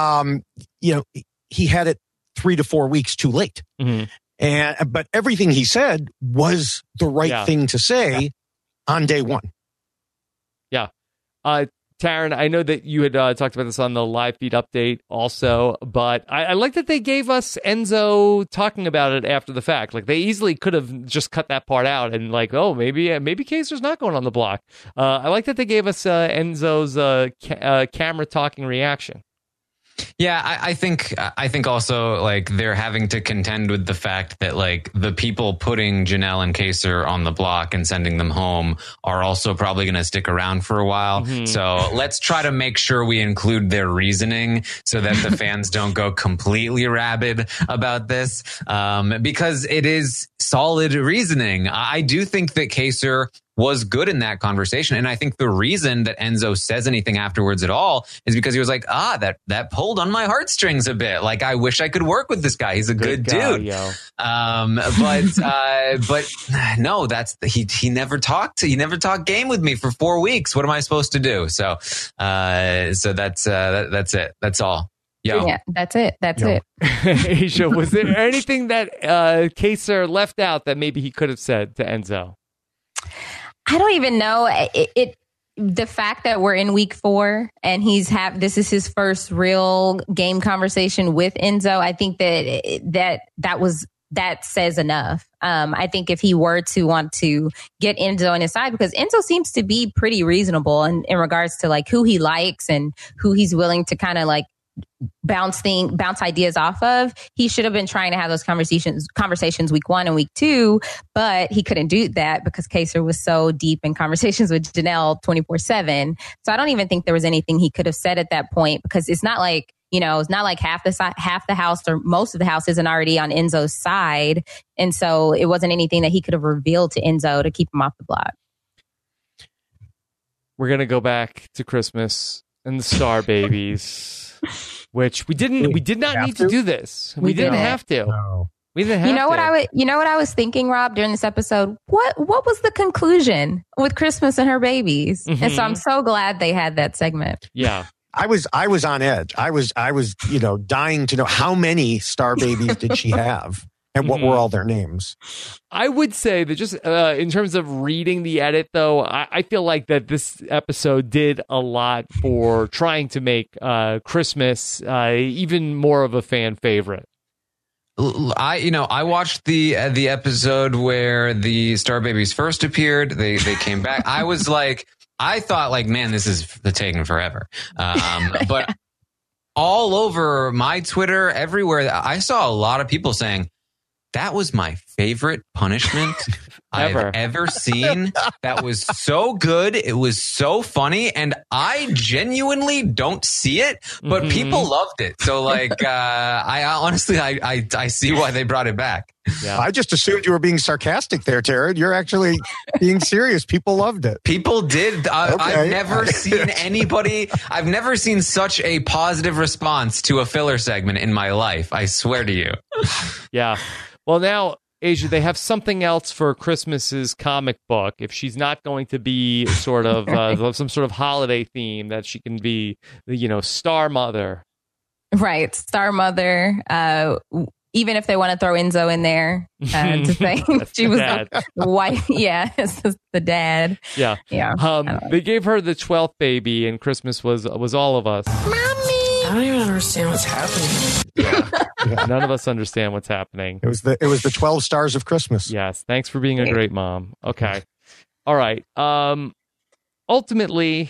he had it 3 to 4 weeks too late. Mm-hmm. But everything he said was the right thing to say on day one. Yeah. Taryn, I know that you had talked about this on the live feed update also, but I like that they gave us Enzo talking about it after the fact. Like, they easily could have just cut that part out and like, oh, maybe Kaysar's not going on the block. I like that they gave us Enzo's camera talking reaction. Yeah, I think also like they're having to contend with the fact that like the people putting Janelle and Kaysar on the block and sending them home are also probably going to stick around for a while. Mm-hmm. So let's try to make sure we include their reasoning so that the fans don't go completely rabid about this, because it is solid reasoning. I do think that Kaysar was good in that conversation. And I think the reason that Enzo says anything afterwards at all is because he was like, that pulled on my heartstrings a bit. Like, I wish I could work with this guy. He's a good guy, dude. Yo. But no, he never talked. He never talked game with me for 4 weeks. What am I supposed to do? So that's it. That's all. Yo. Yeah, that's it. That's it. Asia, was there anything that Kaysar left out that maybe he could have said to Enzo? I don't even know. The fact that we're in week 4 and this is his first real game conversation with Enzo, I think that says enough. I think if he were to want to get Enzo on his side, because Enzo seems to be pretty reasonable in regards to like who he likes and who he's willing to kind of like bounce ideas off of. He should have been trying to have those conversations week 1 and week 2, but he couldn't do that because Kaysar was so deep in conversations with Janelle 24/7. So I don't even think there was anything he could have said at that point, because it's not like, it's not like half the house or most of the house isn't already on Enzo's side. And so it wasn't anything that he could have revealed to Enzo to keep him off the block. We're going to go back to Christmas and the Star Babies. Which we did not need to do this. We didn't have to. No. We didn't have to. What I was thinking, Rob, during this episode? What was the conclusion with Christmas and her babies? Mm-hmm. And so I'm so glad they had that segment. Yeah. I was on edge. I was dying to know how many Star Babies did she have? And what were all their names? I would say that just in terms of reading the edit, though, I feel like that this episode did a lot for trying to make Christmas even more of a fan favorite. I watched the episode where the Star Babies first appeared. They came back. I was like, I thought like, man, this is taking forever. But all over my Twitter, everywhere, I saw a lot of people saying, that was my favorite punishment I've ever seen. That was so good. It was so funny. And I genuinely don't see it, but people loved it. So like, I honestly, I see why they brought it back. Yeah. I just assumed you were being sarcastic there, Tara. You're actually being serious. People loved it. People did. Okay. I've never seen such a positive response to a filler segment in my life. I swear to you. Yeah. Well, now, Asia, they have something else for Christmas's comic book. If she's not going to be sort of some sort of holiday theme, that she can be, Star Mother. Right. Star Mother. Even if they want to throw Enzo in there to say she was the wife. Yeah, it's just the dad. Yeah. Yeah. They gave her the 12th baby, and Christmas was all of us. Mommy! I don't even understand what's happening. Yeah. None of us understand what's happening. It was the 12 stars of Christmas. Yes. Thanks for being a great mom. Okay. All right. Ultimately,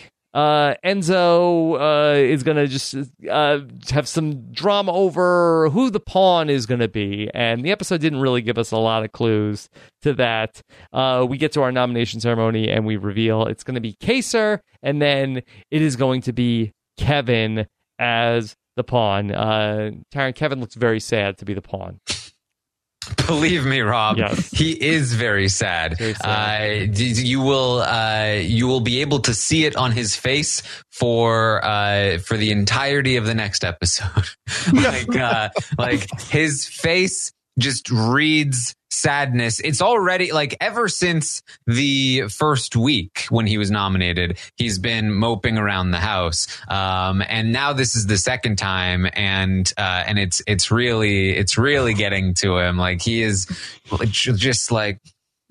Enzo is going to just have some drama over who the pawn is going to be. And the episode didn't really give us a lot of clues to that. We get to our nomination ceremony and we reveal it's going to be Kaysar, and then it is going to be Kevin as the pawn. Taryn, Kevin looks very sad to be the pawn. Believe me, Rob, yes. He is very sad. Very sad. You will be able to see it on his face for the entirety of the next episode. like his face just reads sadness. It's already like ever since the first week when he was nominated, he's been moping around the house. And now this is the second time, and it's really getting to him. Like he is just like,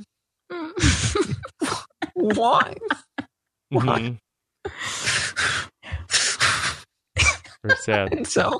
why? Mm-hmm. Very sad. So.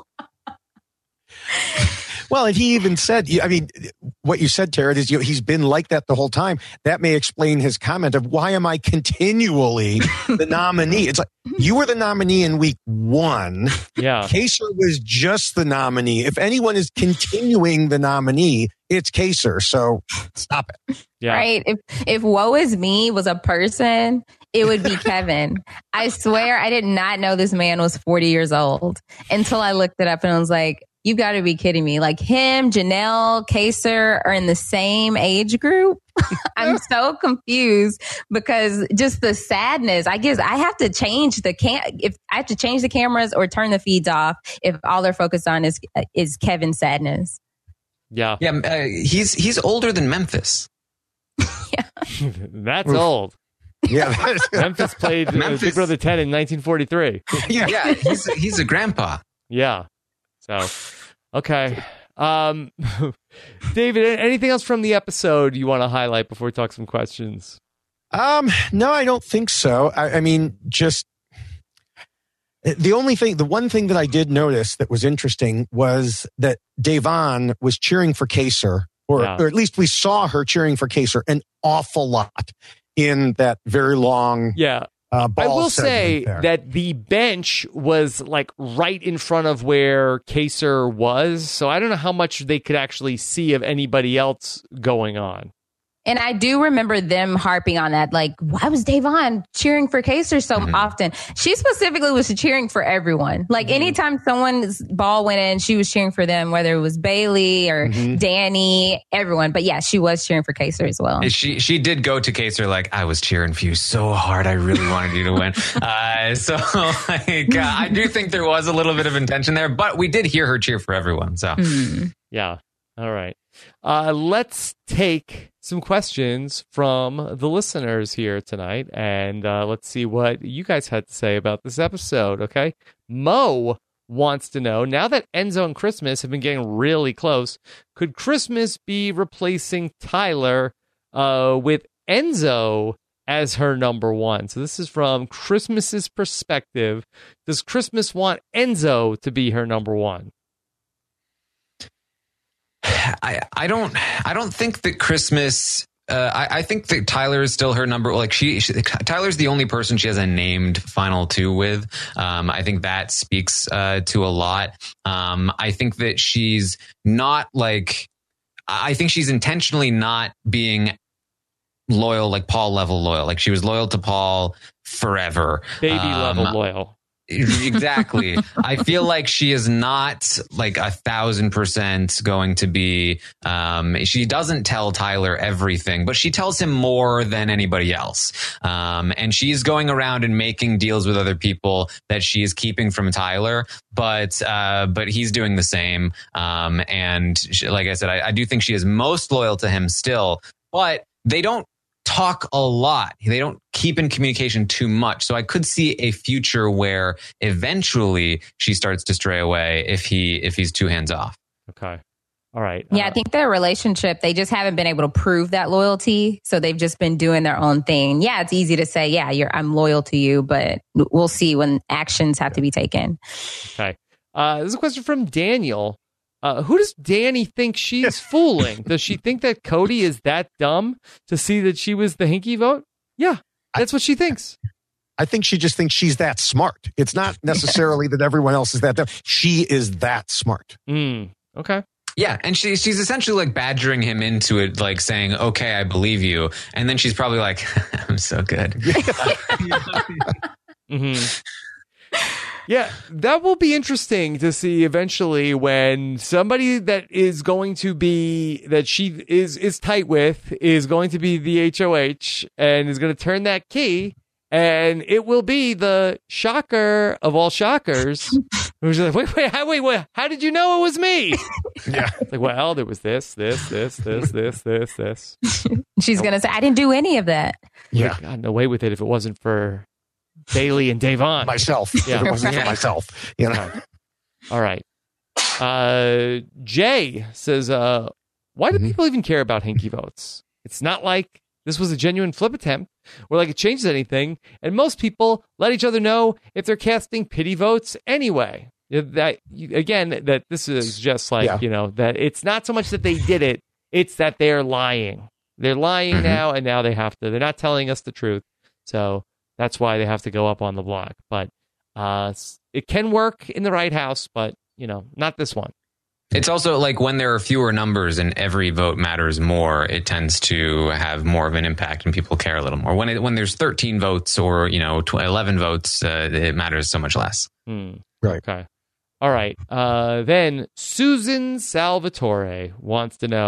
Well, and he even said, I mean, what you said, Tara, is he's been like that the whole time. That may explain his comment of why am I continually the nominee? It's like, you were the nominee in week 1. Yeah. Kaysar was just the nominee. If anyone is continuing the nominee, it's Kaysar. So stop it. Yeah. Right. If Woe Is Me was a person, it would be Kevin. I swear I did not know this man was 40 years old until I looked it up and I was like, you got to be kidding me. Like him, Janelle, Kaysar are in the same age group. I'm so confused because just the sadness. I guess I have to change if I have to change the cameras or turn the feeds off if all they're focused on is Kevin's sadness. Yeah. He's older than Memphis. Yeah. That's old. Yeah, Memphis played Big Brother 10 in 1943. Yeah, he's a grandpa. Yeah. So, okay. David, anything else from the episode you want to highlight before we talk some questions? No, I don't think so. I mean, just the one thing that I did notice that was interesting was that Da'Vonne was cheering for Kaysar, or at least we saw her cheering for Kaysar an awful lot in that very long ball. I will say there. that the bench was like right in front of where Kaysar was, so I don't know how much they could actually see of anybody else going on. And I do remember them harping on that. Like, why was Da'Vonne cheering for Kaysar so often? She specifically was cheering for everyone. Like, anytime someone's ball went in, she was cheering for them, whether it was Bailey or Danny, everyone. But yeah, she was cheering for Kaysar as well. She did go to Kaysar like, I was cheering for you so hard. I really wanted you to win. I do think there was a little bit of intention there, but we did hear her cheer for everyone. So yeah. All right. Let's take some questions from the listeners here tonight, and let's see what you guys had to say about this episode, okay? Mo wants to know, now that Enzo and Christmas have been getting really close, could Christmas be replacing Tyler with Enzo as her number one? So this is from Christmas's perspective. Does Christmas want Enzo to be her number one? I don't think that Christmas. I think that Tyler is still her number. Like Tyler's the only person she has a named final two with. I think that speaks to a lot. I think that she's not like. I think she's intentionally not being loyal, like Paul level loyal. Like she was loyal to Paul forever. Baby level loyal. Exactly. I feel like she is not like 1,000% going to be. She doesn't tell Tyler everything, but she tells him more than anybody else. And she's going around and making deals with other people that she is keeping from Tyler, but he's doing the same. And like I said, I do think she is most loyal to him still, but they don't talk a lot. They don't keep in communication too much. So I could see a future where eventually she starts to stray away if he's too hands off. Okay. All right. Yeah, I think their relationship, they just haven't been able to prove that loyalty. So they've just been doing their own thing. Yeah, it's easy to say, yeah, I'm loyal to you, but we'll see when actions have to be taken. Okay. This is a question from Daniel. Who does Danny think she's fooling? Does she think that Cody is that dumb to see that she was the hinky vote? Yeah, that's what she thinks. I think she just thinks she's that smart. It's not necessarily that everyone else is that dumb. She is that smart. Okay. Yeah, and she's essentially like badgering him into it, like saying, okay, I believe you. And then she's probably like, I'm so good. Yeah, that will be interesting to see eventually when somebody that is going to be, that she is tight with, is going to be the HOH and is going to turn that key, and it will be the shocker of all shockers. Who's like, wait, how did you know it was me? Yeah. It's like, well, there was this. She's going to say, I didn't do any of that. Yeah. I'd gotten away with it if it wasn't for Bailey and Da'Vonne. Myself. Yeah. It wasn't for myself. You know? All right. Jay says, why do people even care about hinky votes? It's not like this was a genuine flip attempt or like it changes anything. And most people let each other know if they're casting pity votes anyway. That this is just like, that it's not so much that they did it. It's that they're lying. They're lying now, and now they're not telling us the truth. So that's why they have to go up on the block. But it can work in the right house, but, not this one. It's also like when there are fewer numbers and every vote matters more, it tends to have more of an impact and people care a little more. When there's 13 votes or, 11 votes, it matters so much less. Right. Okay. All right. Then Susan Salvatore wants to know,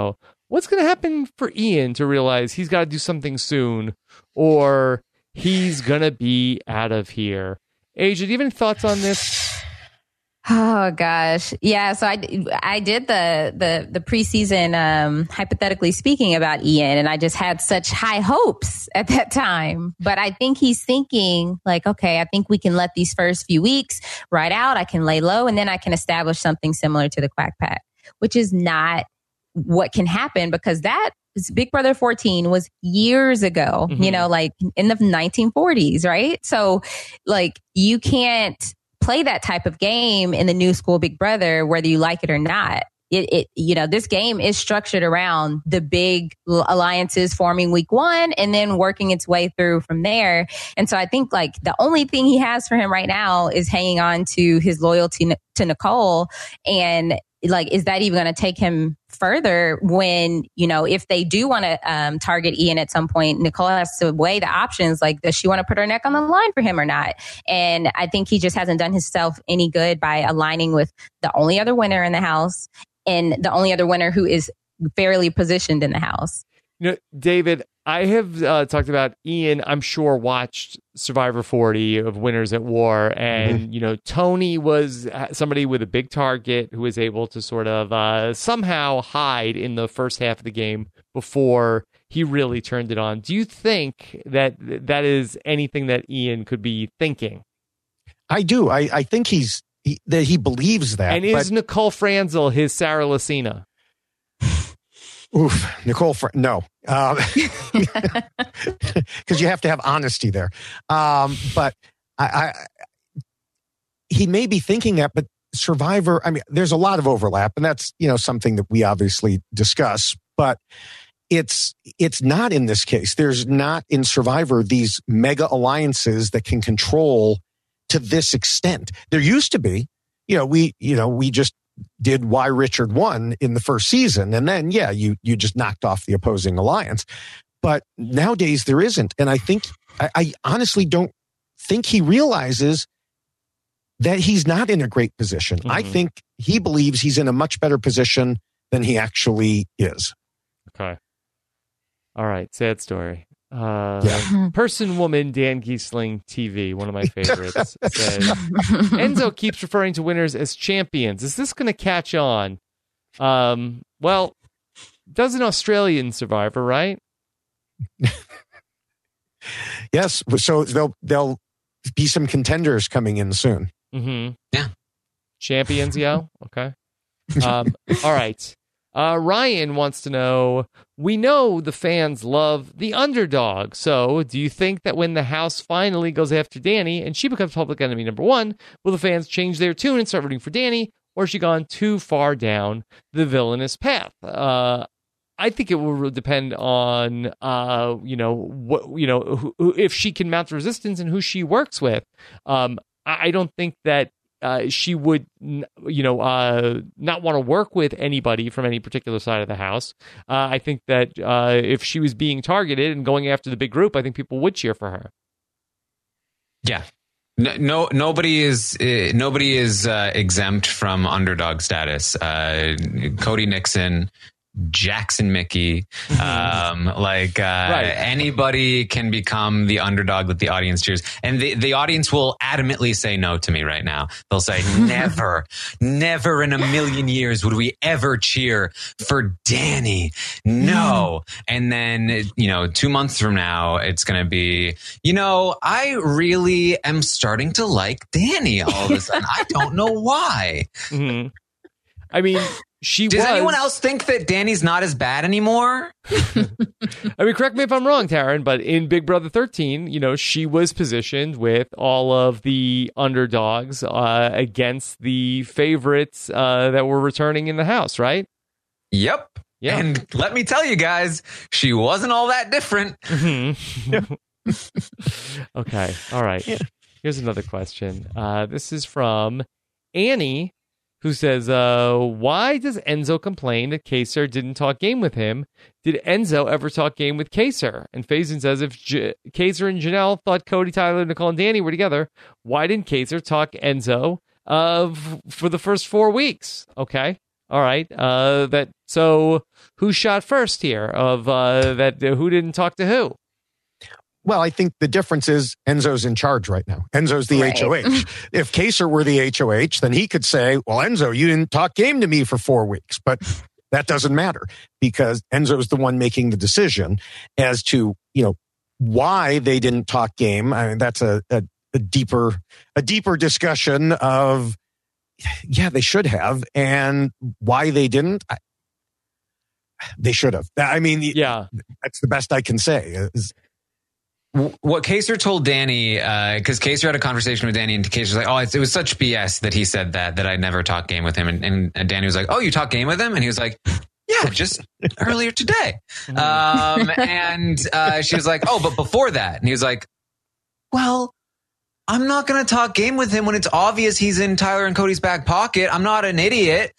what's going to happen for Ian to realize he's got to do something soon, or he's going to be out of here? Asia, do you have any thoughts on this? Oh gosh. Yeah. So I did the preseason, hypothetically speaking, about Ian, and I just had such high hopes at that time. But I think he's thinking like, okay, I think we can let these first few weeks ride out. I can lay low, and then I can establish something similar to the Quack Pack, which is not what can happen, because that Big Brother 14 was years ago, like in the 1940s, right? So like you can't play that type of game in the new school Big Brother, whether you like it or not. This game is structured around the big alliances forming week 1 and then working its way through from there. And so I think like the only thing he has for him right now is hanging on to his loyalty to Nicole. And like, is that even going to take him further when, if they do want to target Ian at some point, Nicole has to weigh the options. Like, does she want to put her neck on the line for him or not? And I think he just hasn't done himself any good by aligning with the only other winner in the house and the only other winner who is fairly positioned in the house. David, I have talked about Ian, I'm sure, watched Survivor 40 of Winners at War. And, Tony was somebody with a big target who was able to sort of somehow hide in the first half of the game before he really turned it on. Do you think that that is anything that Ian could be thinking? I do. I think that he believes that. And is Nicole Franzel his Sarah Lacina? Oof, Nicole, no, because you have to have honesty there. But he may be thinking that, but Survivor, I mean, there's a lot of overlap, and that's, something that we obviously discuss, but it's not in this case. There's not in Survivor these mega alliances that can control to this extent. There used to be, we just did Why Richard won in the first season. And then, you just knocked off the opposing alliance. But nowadays there isn't. And I think, I honestly don't think he realizes that he's not in a great position. I think he believes he's in a much better position than he actually is. Okay. All right. Sad story. Person Woman Dan Giesling TV, one of my favorites, says Enzo keeps referring to winners as champions. Is this going to catch on? Well, does an Australian Survivor, right? Yes. So there'll be some contenders coming in soon. Yeah. Champions, yo. Okay. All right. Ryan wants to know, we know the fans love the underdog. So do you think that when the house finally goes after Danny and she becomes public enemy number 1, will the fans change their tune and start rooting for Danny? Or has she gone too far down the villainous path? I think it will depend on, if she can mount resistance and who she works with. I don't think that she would, not want to work with anybody from any particular side of the house. I think that if she was being targeted and going after the big group, I think people would cheer for her. Yeah. Nobody is exempt from underdog status. Cody Nixon, Jackson Mickey, right. Anybody can become the underdog that the audience cheers. And the audience will adamantly say no to me right now. They'll say, never in a million years would we ever cheer for Danny. No. And then, 2 months from now, it's going to be, I really am starting to like Danny all of a sudden. I don't know why. Mm-hmm. I mean, Does anyone else think that Danny's not as bad anymore? I mean, correct me if I'm wrong, Taryn, but in Big Brother 13, she was positioned with all of the underdogs against the favorites that were returning in the house, right? Yep. Yeah. And let me tell you guys, she wasn't all that different. Mm-hmm. Okay. All right. Yeah. Here's another question. This is from Annie, who says, why does Enzo complain that Kaysar didn't talk game with him? Did Enzo ever talk game with Kaysar? And Faison says, if Kaysar and Janelle thought Cody, Tyler, Nicole, and Danny were together, why didn't Kaysar talk Enzo for the first 4 weeks? Okay. All right. So who shot first here of who didn't talk to who? Well, I think the difference is Enzo's in charge right now. Enzo's the HOH. If Kaser were the HOH, then he could say, well, Enzo, you didn't talk game to me for 4 weeks. But that doesn't matter because Enzo's the one making the decision as to, why they didn't talk game. I mean, that's a deeper discussion of, they should have, and why they didn't. They should have. I mean, that's the best I can say. What Kaser told Danny, because Kaser had a conversation with Danny, and Kaser's like, "Oh, it was such BS that he said that I never talked game with him." And Danny was like, "Oh, you talked game with him?" And he was like, "Yeah, just earlier today." And she was like, "Oh, but before that?" And he was like, "Well, I'm not going to talk game with him when it's obvious he's in Tyler and Cody's back pocket. I'm not an idiot."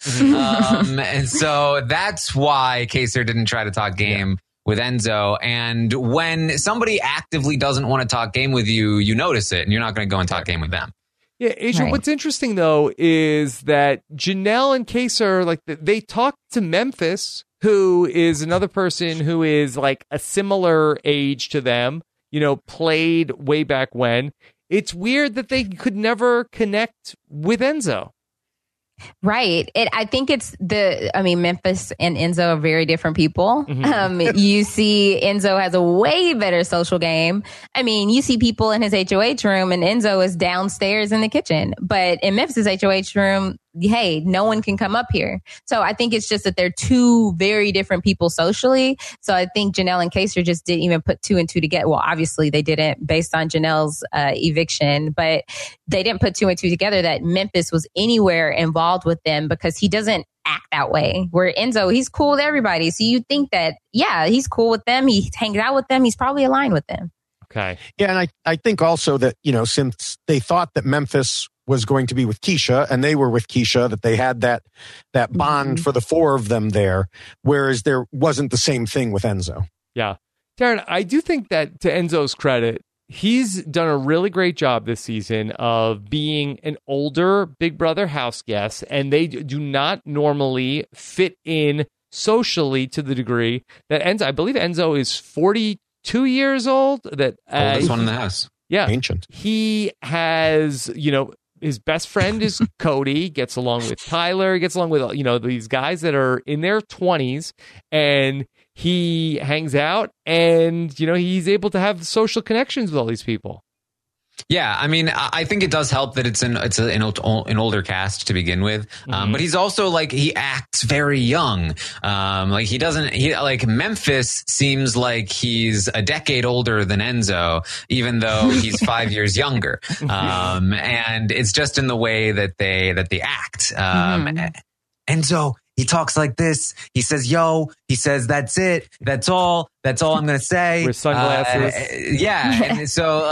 And so that's why Kaser didn't try to talk game with Enzo. And when somebody actively doesn't want to talk game with you, you notice it, and you're not going to go and talk game with them. Yeah, Adrian, what's interesting, though, is that Janelle and Kaser, they talked to Memphis, who is another person who is like a similar age to them, played way back when. It's weird that they could never connect with Enzo. Right. I think Memphis and Enzo are very different people. You see Enzo has a way better social game. I mean, you see people in his HOH room and Enzo is downstairs in the kitchen. But in Memphis' HOH room, hey, no one can come up here. So I think it's just that they're two very different people socially. So I think Janelle and Kaser just didn't even put 2 and 2 together. Well, obviously they didn't based on Janelle's eviction, but they didn't put 2 and 2 together that Memphis was anywhere involved with them because he doesn't act that way. Where Enzo, he's cool with everybody. So you think that, he's cool with them. He hangs out with them. He's probably aligned with them. Okay. Yeah. And I think also that, since they thought that Memphis was going to be with Keisha and they were with Keisha, that they had that bond for the 4 of them there, whereas there wasn't the same thing with Enzo. Yeah. Darren, I do think that to Enzo's credit, he's done a really great job this season of being an older Big Brother house guest, and they do not normally fit in socially to the degree that Enzo, I believe Enzo is 42 years old. That oldest one in the house. Yeah. Ancient. He has, his best friend is Cody, gets along with Tyler, gets along with, these guys that are in their 20s, and he hangs out and, he's able to have social connections with all these people. Yeah, I mean, I think it does help that it's an older cast to begin with, but he's also he acts very young. Memphis seems like he's a decade older than Enzo, even though he's 5 years younger. And it's just in the way that they act. Enzo, he talks like this. He says, "Yo," he says, "That's it. That's all I'm going to say." With sunglasses. And so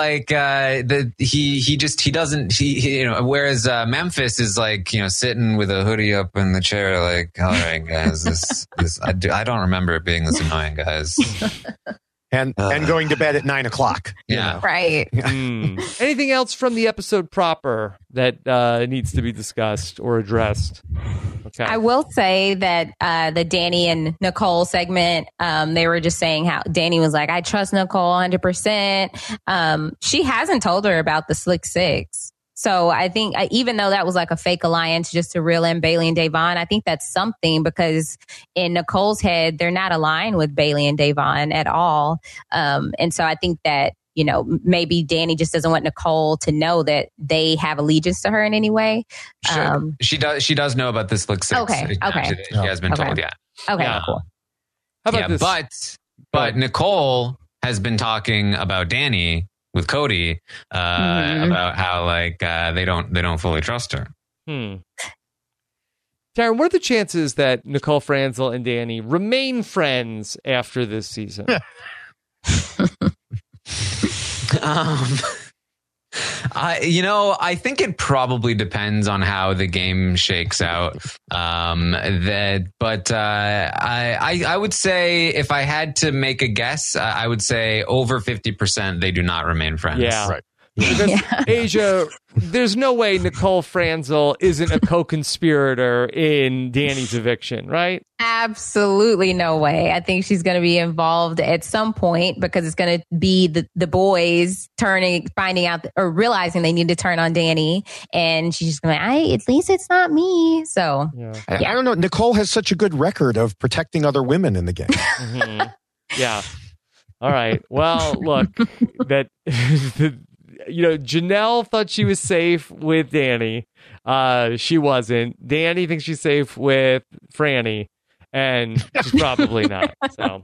he doesn't, whereas Memphis is sitting with a hoodie up in the chair, all right, guys, this I don't remember it being this annoying, guys. And going to bed at 9:00. Yeah. Right. Anything else from the episode proper that needs to be discussed or addressed? Okay. I will say that the Danny and Nicole segment, they were just saying how Danny was like, "I trust Nicole 100%. She hasn't told her about the Slick Six. So I think even though that was like a fake alliance just to reel in Bailey and Da'Vonne, I think that's something because in Nicole's head, they're not aligned with Bailey and Da'Vonne at all. And so I think that, maybe Danny just doesn't want Nicole to know that they have allegiance to her in any way. She does know about this Slick Six. Okay. She has been told, yeah. Okay, Yeah. cool. How about this? But Nicole has been talking about Danny with Cody about how they don't fully trust her. Taryn, what are the chances that Nicole Franzel and Danny remain friends after this season? I think it probably depends on how the game shakes out. I would say if I had to make a guess, I would say over 50% they do not remain friends. Yeah. Right. Because Asia, there's no way Nicole Franzel isn't a co-conspirator in Danny's eviction, right? Absolutely no way. I think she's going to be involved at some point because it's going to be the boys finding out or realizing they need to turn on Danny, and she's just going to, at least it's not me. So I don't know. Nicole has such a good record of protecting other women in the game. Mm-hmm. Yeah. All right. Well, look, Janelle thought she was safe with Danny. She wasn't. Danny thinks she's safe with Franny, and she's probably not. So,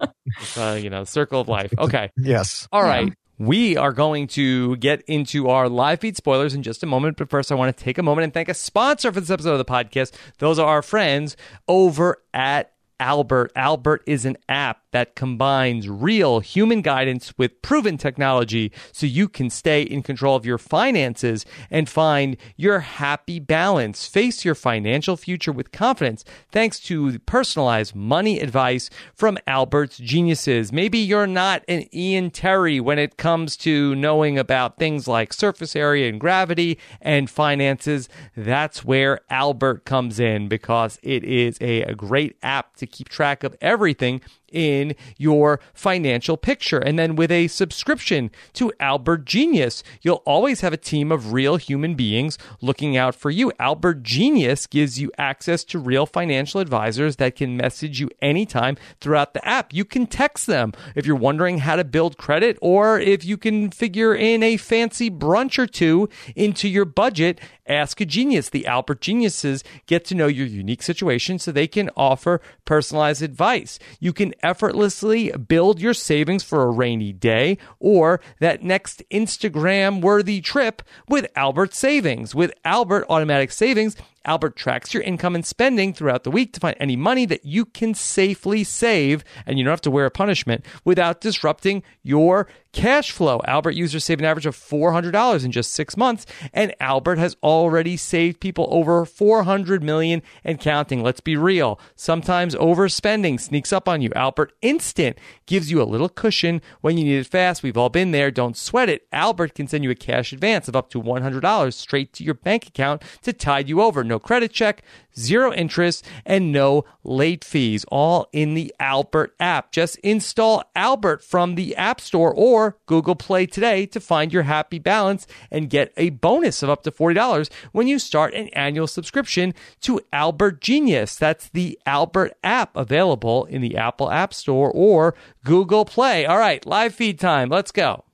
circle of life. Okay. Yes. All right. We are going to get into our live feed spoilers in just a moment, but first I want to take a moment and thank a sponsor for this episode of the podcast. Those are our friends over at Albert. Albert is an app that combines real human guidance with proven technology so you can stay in control of your finances and find your happy balance. Face your financial future with confidence thanks to personalized money advice from Albert's geniuses. Maybe you're not an Ian Terry when it comes to knowing about things like surface area and gravity and finances. That's where Albert comes in because it is a great app to keep track of everything in your financial picture. And then with a subscription to Albert Genius, you'll always have a team of real human beings looking out for you. Albert Genius gives you access to real financial advisors that can message you anytime throughout the app. You can text them if you're wondering how to build credit or if you can figure in a fancy brunch or two into your budget. Ask a Genius. The Albert Geniuses get to know your unique situation so they can offer personalized advice. You can effortlessly build your savings for a rainy day or that next Instagram-worthy trip with Albert Savings. With Albert Automatic Savings, Albert tracks your income and spending throughout the week to find any money that you can safely save, and you don't have to wear a punishment without disrupting your cash flow. Albert users save an average of $400 in just 6 months, and Albert has already saved people over $400 million and counting. Let's be real. Sometimes overspending sneaks up on you. Albert Instant gives you a little cushion when you need it fast. We've all been there. Don't sweat it. Albert can send you a cash advance of up to $100 straight to your bank account to tide you over. No credit check, zero interest, and no late fees, all in the Albert app. Just install Albert from the App Store or Google Play today to find your happy balance and get a bonus of up to $40 when you start an annual subscription to Albert Genius. That's the Albert app, available in the Apple App Store or Google Play. All right, live feed time. Let's go.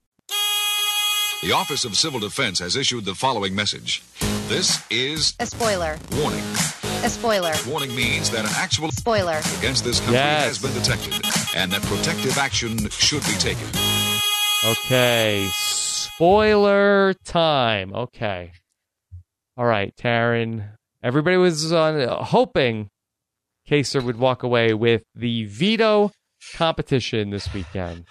The Office of Civil Defense has issued the following message. This is a spoiler. Warning. A spoiler. Warning means that an actual spoiler against this country has been detected and that protective action should be taken. Okay, spoiler time. Okay. All right, Taryn. Everybody was hoping Kaser would walk away with the veto competition this weekend.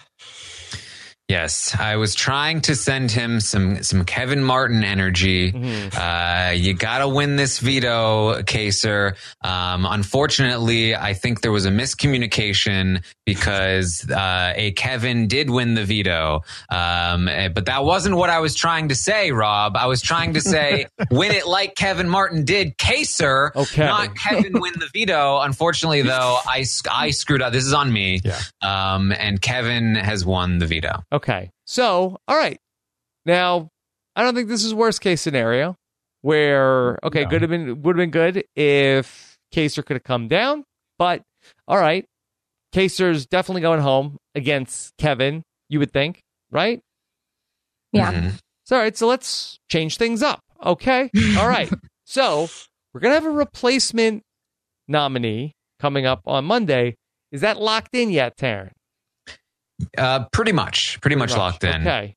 Yes, I was trying to send him some Kevin Martin energy. Mm-hmm. You got to win this veto, Kaser. Unfortunately, I think there was a miscommunication because a Kevin did win the veto. But that wasn't what I was trying to say, Rob. I was trying to say win it like Kevin Martin did, Kaser, not Kevin win the veto. Unfortunately, though, I screwed up. This is on me. Yeah. And Kevin has won the veto. Okay. So, all right. Now, I don't think this is worst case scenario where, would have been good if Kaser could have come down. But, all right. Kaser's definitely going home against Kevin, you would think, right? Yeah. Mm-hmm. So, all right. So let's change things up. Okay. All right. So we're going to have a replacement nominee coming up on Monday. Is that locked in yet, Taryn? Pretty much locked in. Okay.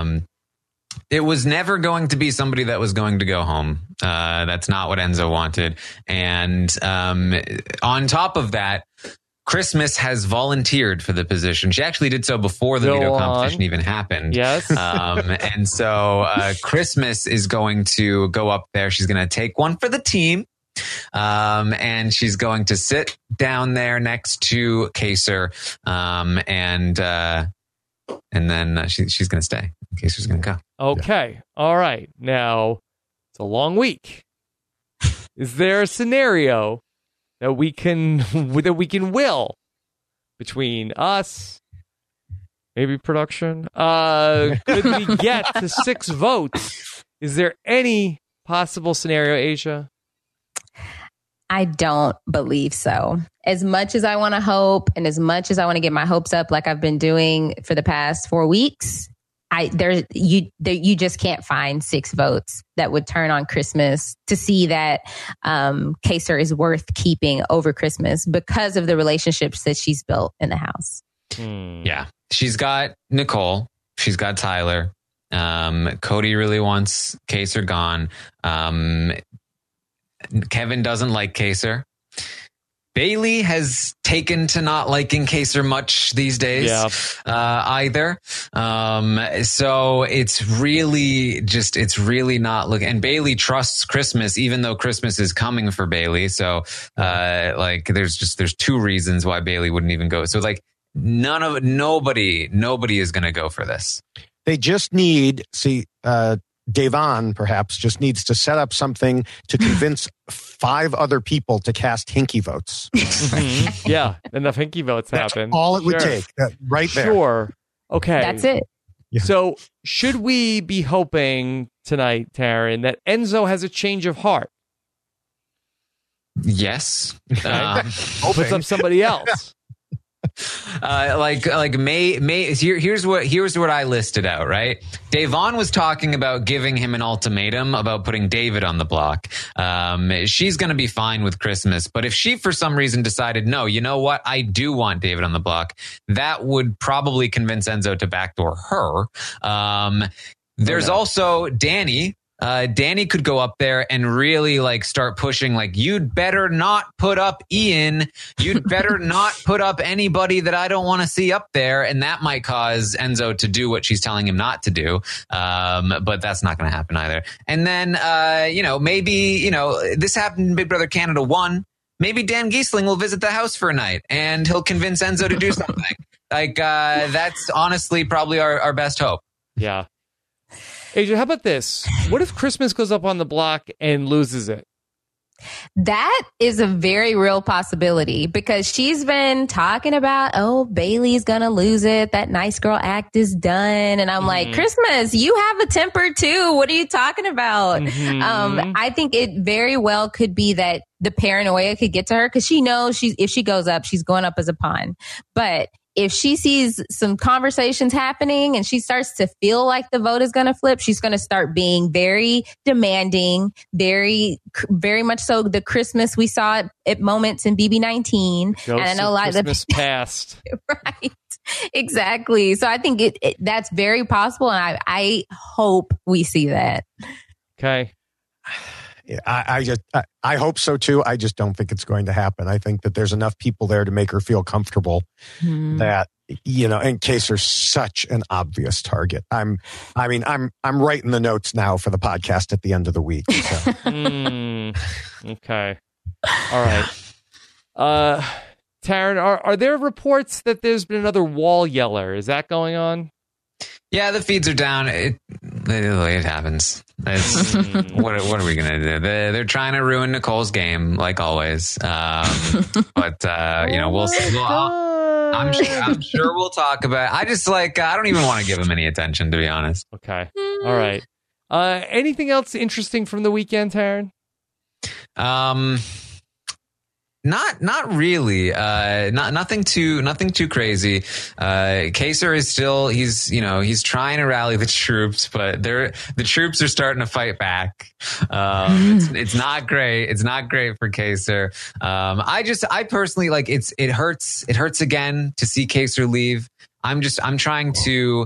It was never going to be somebody that was going to go home. That's not what Enzo wanted. And on top of that, Christmas has volunteered for the position. She actually did so before the veto competition even happened. Yes. And so Christmas is going to go up there. She's going to take one for the team. And she's going to sit down there next to Kaser. And and then she's going to stay. Kaser's going to go. Okay. All right. Now, it's a long week. Is there a scenario that we can will between us, maybe production? Could we get to 6 votes? Is there any possible scenario, Asia? I don't believe so. As much as I want to hope and as much as I want to get my hopes up like I've been doing for the past 4 weeks, you just can't find 6 votes that would turn on Christmas to see that Kaser is worth keeping over Christmas because of the relationships that she's built in the house. Yeah. She's got Nicole. She's got Tyler. Cody really wants Kaser gone. Kevin doesn't like Kaser. Bailey has taken to not liking Kaser much these days either. So it's really not looking. And Bailey trusts Christmas, even though Christmas is coming for Bailey. So there's 2 reasons why Bailey wouldn't even go. So like nobody is going to go for this. They just need, Davon perhaps just needs to set up something to convince 5 other people to cast Hinky votes. Yeah, enough Hinky votes happen. All it would take, right there. Sure. Okay. That's it. Yeah. So should we be hoping tonight, Taryn, that Enzo has a change of heart? Yes. Puts up somebody else. Here's what I listed out, right? Davon was talking about giving him an ultimatum about putting David on the block. She's going to be fine with Christmas, but if she for some reason decided, no, you know what, I do want David on the block, that would probably convince Enzo to backdoor her. There's also Danny. Danny could go up there and really start pushing, you'd better not put up Ian. You'd better not put up anybody that I don't want to see up there. And that might cause Enzo to do what she's telling him not to do. But that's not going to happen either. And then, maybe, this happened in Big Brother Canada 1. Maybe Dan Giesling will visit the house for a night and he'll convince Enzo to do something. That's honestly probably our best hope. Yeah. Asia, how about this? What if Christmas goes up on the block and loses it? That is a very real possibility because she's been talking about, Bailey's going to lose it. That nice girl act is done. And I'm like, Christmas, you have a temper too. What are you talking about? I think it very well could be that the paranoia could get to her because she knows if she goes up, she's going up as a pawn. But if she sees some conversations happening and she starts to feel like the vote is going to flip, she's going to start being very demanding, very, very much so the Christmas we saw at moments in BB19. And I know a lot of Christmas past. Right. Exactly. So I think that's very possible. And I hope we see that. Okay. I hope so too. I just don't think it's going to happen. I think that there's enough people there to make her feel comfortable that, in case there's such an obvious target. I'm writing the notes now for the podcast at the end of the week. So. Okay. All right. Taryn, are there reports that there's been another wall yeller? Is that going on? Yeah, the feeds are down. It happens. What are we going to do? They're trying to ruin Nicole's game, like always. But we'll see. I'm sure we'll talk about it. I don't even want to give them any attention, to be honest. Okay. All right. Anything else interesting from the weekend, Taryn? Not really. Nothing too crazy. Kaser is still, he's trying to rally the troops, but the troops are starting to fight back. It's not great. It's not great for Kaser. I personally it hurts again to see Kaser leave. I'm trying to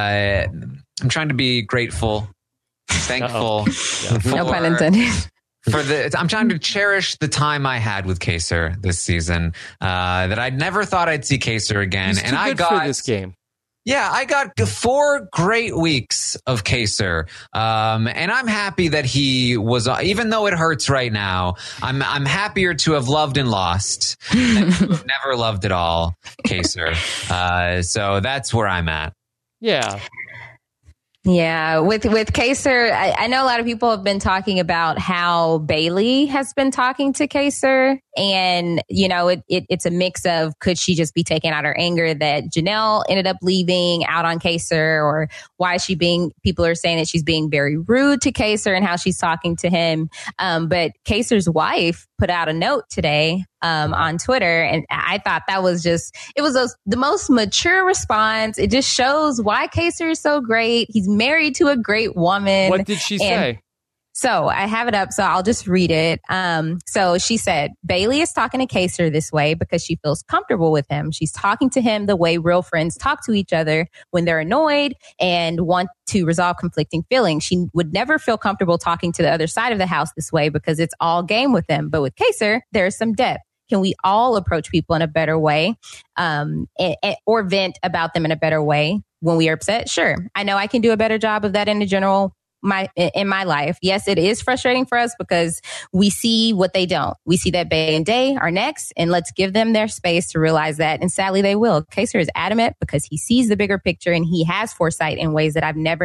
be grateful, thankful. No pun intended. I'm trying to cherish the time I had with Kaser this season. That I never thought I'd see Kaser again, and I got for this game. Yeah, I got 4 great weeks of Kaser, and I'm happy that he was. Even though it hurts right now, I'm happier to have loved and lost than to have never loved at all, Kaser. So that's where I'm at. Yeah. Yeah, with Kaysar, I know a lot of people have been talking about how Bailey has been talking to Kaysar, and it's a mix of, could she just be taking out her anger that Janelle ended up leaving out on Kaysar, or why is she people are saying that she's being very rude to Kaysar and how she's talking to him. But Kaysar's wife put out a note today on Twitter, and I thought that was the most mature response. It just shows why Kaysar is so great. He's married to a great woman. What did she say? So I have it up, so I'll just read it. So she said, Bailey is talking to Kaysar this way because she feels comfortable with him. She's talking to him the way real friends talk to each other when they're annoyed and want to resolve conflicting feelings. She would never feel comfortable talking to the other side of the house this way because it's all game with them. But with Kaysar, there's some depth. Can we all approach people in a better way, or vent about them in a better way when we are upset? Sure. I know I can do a better job of that in my life. Yes, it is frustrating for us because we see what they don't. We see that Bay and Day are next, and let's give them their space to realize that. And sadly, they will. Kaysar is adamant because he sees the bigger picture and he has foresight in ways that I've never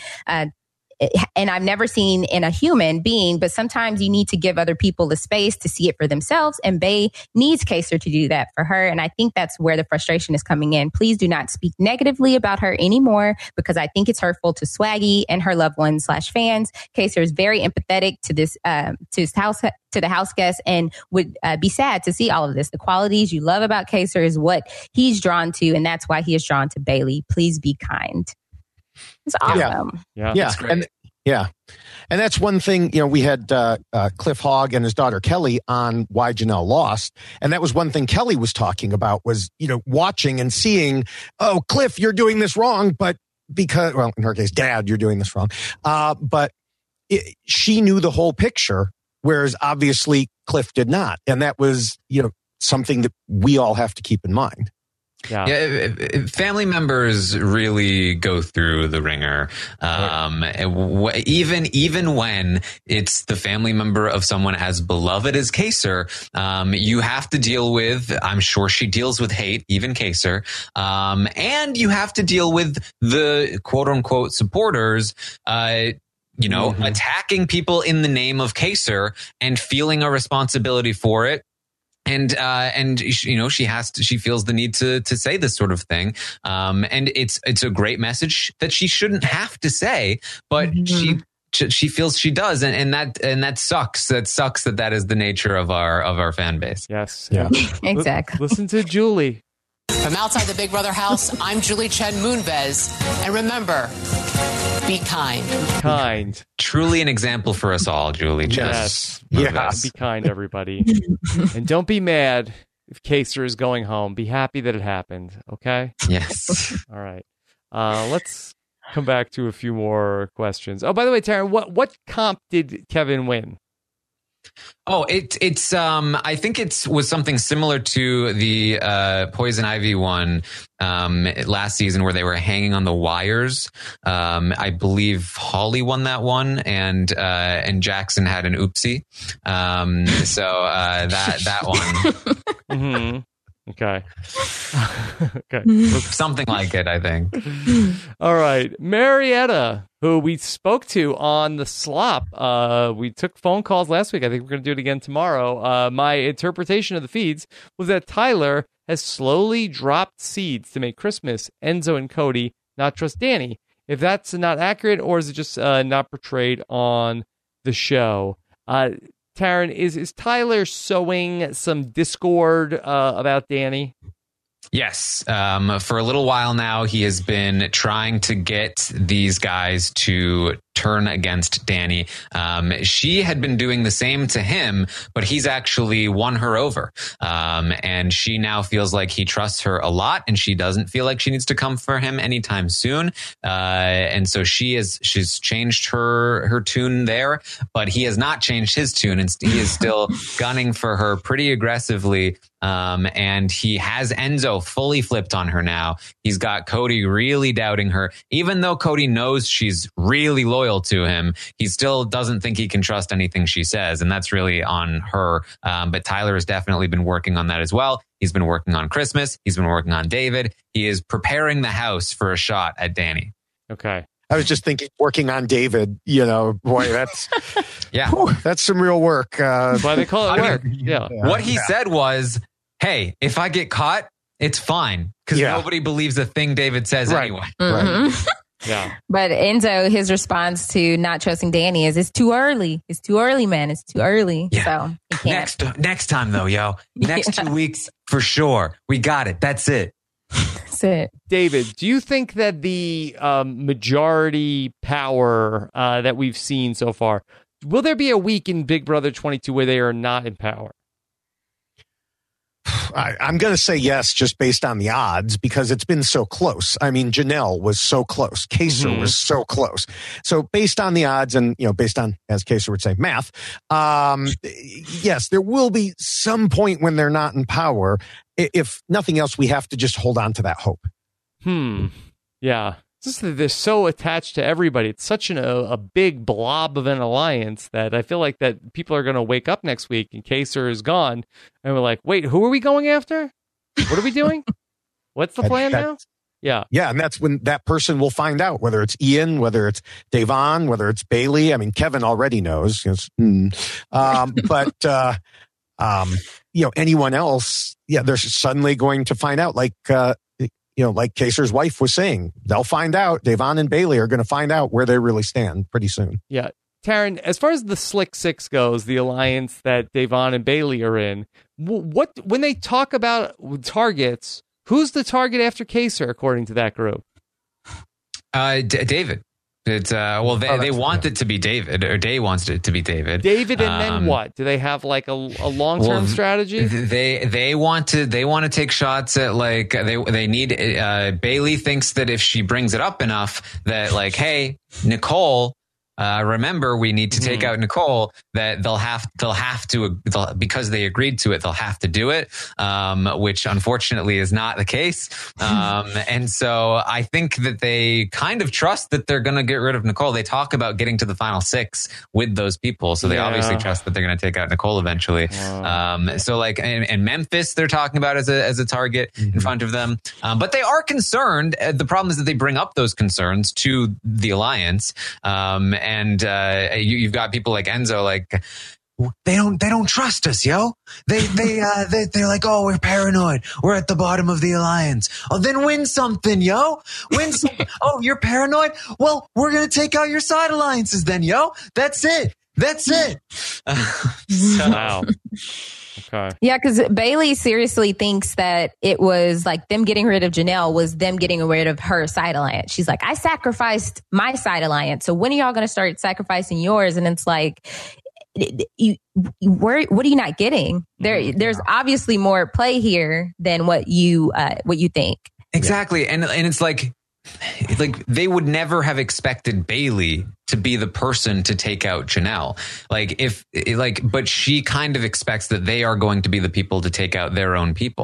seen in a human being, but sometimes you need to give other people the space to see it for themselves. And Bay needs Kaysar to do that for her. And I think that's where the frustration is coming in. Please do not speak negatively about her anymore because I think it's hurtful to Swaggy and her loved ones / fans. Kaysar is very empathetic to this, to the house guests, and would be sad to see all of this. The qualities you love about Kaysar is what he's drawn to, and that's why he is drawn to Bailey. Please be kind. It's awesome. Yeah. And that's one thing, we had Cliff Hogg and his daughter Kelly on Why Janelle Lost. And that was one thing Kelly was talking about was, watching and seeing, oh, Cliff, you're doing this wrong. But because, well, in her case, Dad, you're doing this wrong. But she knew the whole picture, whereas obviously Cliff did not. And that was, something that we all have to keep in mind. Yeah, family members really go through the ringer. Even when it's the family member of someone as beloved as Kaysar, you have to deal with, I'm sure she deals with hate, even Kaysar. And you have to deal with the quote unquote supporters, attacking people in the name of Kaysar and feeling a responsibility for it. And she feels the need to say this sort of thing. And it's a great message that she shouldn't have to say, but she feels she does. And that sucks. That sucks that is the nature of our fan base. Yes. Yeah. Exactly. Listen to Julie. From outside the Big Brother house, I'm Julie Chen Moonves. And remember, be kind. Be kind. Truly an example for us all, Julie Chen. Yes. Yes. Be kind, everybody. And don't be mad if Kaysar is going home. Be happy that it happened, okay? Yes. All right. Let's come back to a few more questions. Oh, by the way, Taryn, what comp did Kevin win? Oh, it's I think it was something similar to the Poison Ivy one last season where they were hanging on the wires. I believe Holly won that one, and Jackson had an oopsie. So that one. Mm-hmm. Okay. Okay. Something like it, I think. All right. Marietta, who we spoke to on the slop. We took phone calls last week. I think we're going to do it again tomorrow. My interpretation of the feeds was that Tyler has slowly dropped seeds to make Christmas, Enzo and Cody not trust Danny. If that's not accurate, or is it just not portrayed on the show? Taryn, is Tyler sowing some discord about Danny? Yes. For a little while now, he has been trying to get these guys to turn against Danny. She had been doing the same to him, but he's actually won her over. And she now feels like he trusts her a lot, and she doesn't feel like she needs to come for him anytime soon. And so she's changed her tune there, but he has not changed his tune, and he is still gunning for her pretty aggressively. And he has Enzo fully flipped on her now. He's got Cody really doubting her. Even though Cody knows she's really loyal to him, he still doesn't think he can trust anything she says. And that's really on her. But Tyler has definitely been working on that as well. He's been working on Christmas. He's been working on David. He is preparing the house for a shot at Danny. Okay. I was just thinking, working on David, boy, that's that's some real work. That's why they call it work. Yeah. What he said was, hey, if I get caught, it's fine because nobody believes a thing David says anyway. Mm-hmm. Right. Yeah. But Enzo, his response to not trusting Danny is, it's too early. It's too early, man. It's too early. Yeah. So he can't. Next time though, yo. Next 2 weeks for sure. We got it. That's it. That's it. David, do you think that the majority power that we've seen so far, will there be a week in Big Brother 22 where they are not in power? I'm going to say yes, just based on the odds, because it's been so close. I mean, Janelle was so close. Kaser was so close. So based on the odds and, based on, as Kaser would say, math, yes, there will be some point when they're not in power. If nothing else, we have to just hold on to that hope. Yeah. It's just that they're so attached to everybody. It's such a big blob of an alliance that I feel like that people are going to wake up next week and Kaser is gone. And we're like, wait, who are we going after? What are we doing? What's the plan now? Yeah. Yeah. And that's when that person will find out, whether it's Ian, whether it's Davon, whether it's Bailey. I mean, Kevin already knows. But anyone else, they're suddenly going to find out, like Kaser's wife was saying, they'll find out. Davon and Bailey are going to find out where they really stand pretty soon. Yeah. Taryn, as far as the Slick Six goes, the alliance that Davon and Bailey are in, when they talk about targets, who's the target after Kaser, according to that group? David. It's they want it to be David, or Day wants it to be David. David, and then what? Do they have like a long-term strategy? They want to take shots at they need. Bailey thinks that if she brings it up enough, that hey, Nicole. Remember, we need to take out Nicole. That they'll have to because they agreed to it. They'll have to do it, which unfortunately is not the case. And so I think that they kind of trust that they're going to get rid of Nicole. They talk about getting to the final 6 with those people, so they obviously trust that they're going to take out Nicole eventually. So in Memphis, they're talking about as a target in front of them, but they are concerned. The problem is that they bring up those concerns to the alliance. And you've got people like Enzo, they don't trust us, yo. They're like, oh, we're paranoid. We're at the bottom of the alliance. Oh, then win something, yo. Win something. Oh, you're paranoid? Well, we're gonna take out your side alliances then, yo. That's it. Wow. Okay. Yeah, because Bailey seriously thinks that it was like them getting rid of Janelle was them getting rid of her side alliance. She's like, I sacrificed my side alliance. So when are y'all going to start sacrificing yours? And it's like, what are you not getting? There's obviously more at play here than what you think. Exactly. And it's like they would never have expected Bailey to be the person to take out Janelle. But she kind of expects that they are going to be the people to take out their own people.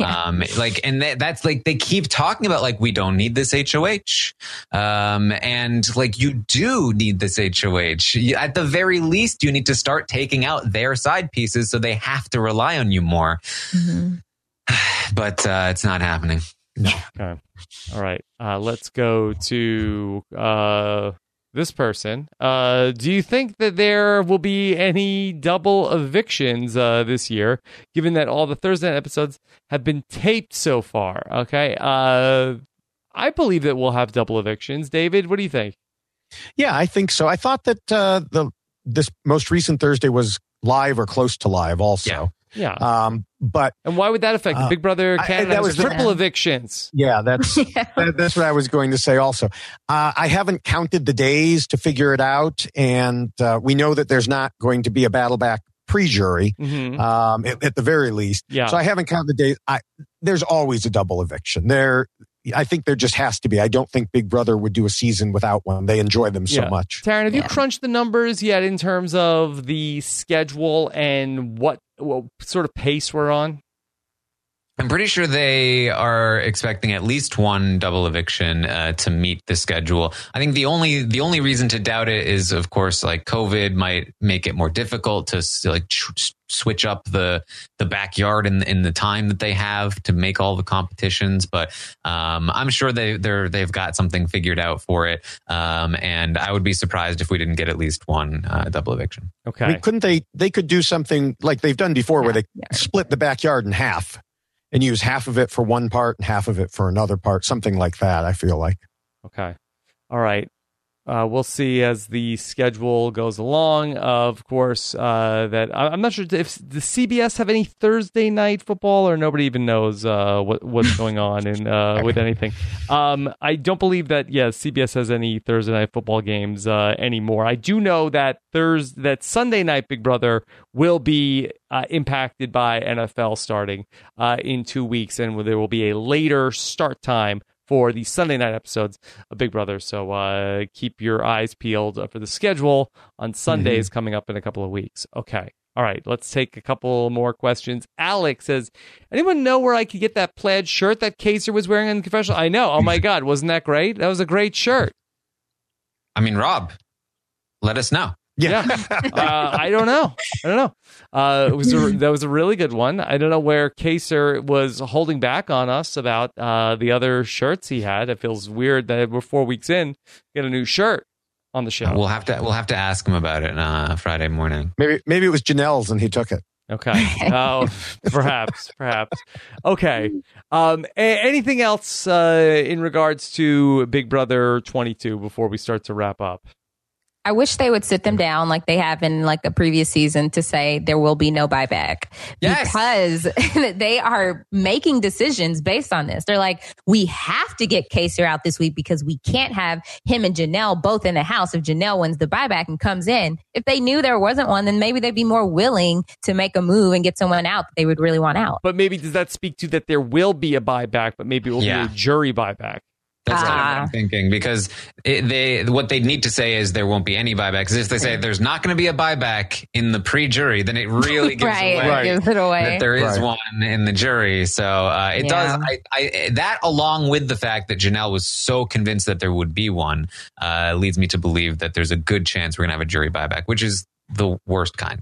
That's they keep talking about we don't need this HOH. And you do need this HOH. At the very least, you need to start taking out their side pieces so they have to rely on you more. Mm-hmm. But it's not happening. No. Okay. All right. Let's go to this person. Do you think that there will be any double evictions this year, given that all the Thursday night episodes have been taped so far? Okay. I believe that we'll have double evictions. David, what do you think? Yeah, I think so. I thought that this most recent Thursday was live or close to live also. Yeah. And why would that affect Big Brother Canada? That was triple evictions. Yeah, that's what I was going to say also. I haven't counted the days to figure it out. And we know that there's not going to be a battle back pre-jury, at the very least. Yeah. So I haven't counted the days. There's always a double eviction. I think there just has to be. I don't think Big Brother would do a season without one. They enjoy them so much. Taryn, have you crunched the numbers yet in terms of the schedule and what sort of pace we're on? I'm pretty sure they are expecting at least one double eviction to meet the schedule. I think the only reason to doubt it is, of course, COVID might make it more difficult to switch up the backyard in the time that they have to make all the competitions. But I'm sure they've got something figured out for it. And I would be surprised if we didn't get at least one double eviction. Okay. I mean, couldn't they could do something like they've done before where they split the backyard in half and use half of it for one part and half of it for another part, something like that, I feel like. Okay. All right. We'll see as the schedule goes along. Of course, that I'm not sure if the CBS have any Thursday night football, or nobody even knows what's going on with anything. I don't believe that CBS has any Thursday night football games anymore. I do know that that Sunday night Big Brother will be impacted by NFL starting in 2 weeks, and there will be a later start time for the Sunday night episodes of Big Brother. So keep your eyes peeled for the schedule on Sundays coming up in a couple of weeks. Okay. All right. Let's take a couple more questions. Alex says, anyone know where I could get that plaid shirt that Kaser was wearing in the confessional? I know. Oh, my God. Wasn't that great? That was a great shirt. I mean, Rob, let us know. Yeah. I don't know. That was a really good one. I don't know where Kaser was holding back on us about the other shirts he had. It feels weird that we're 4 weeks in, get a new shirt on the show. We'll have to ask him about it Friday morning. Maybe it was Janelle's and he took it. Okay. Oh, perhaps. Okay. Anything else in regards to Big Brother 22 before we start to wrap up? I wish they would sit them down like they have in like a previous season to say there will be no buyback, because they are making decisions based on this. They're like, we have to get Kaser out this week because we can't have him and Janelle both in the house if Janelle wins the buyback and comes in. If they knew there wasn't one, then maybe they'd be more willing to make a move and get someone out that they would really want out. But maybe does that speak to that there will be a buyback, but maybe it will be a jury buyback? That's what I'm thinking, because what they need to say is there won't be any buybacks. If they say there's not going to be a buyback in the pre-jury, then it really gives it away that there is one in the jury. So it does. That, along with the fact that Janelle was so convinced that there would be one, leads me to believe that there's a good chance we're going to have a jury buyback, which is the worst kind.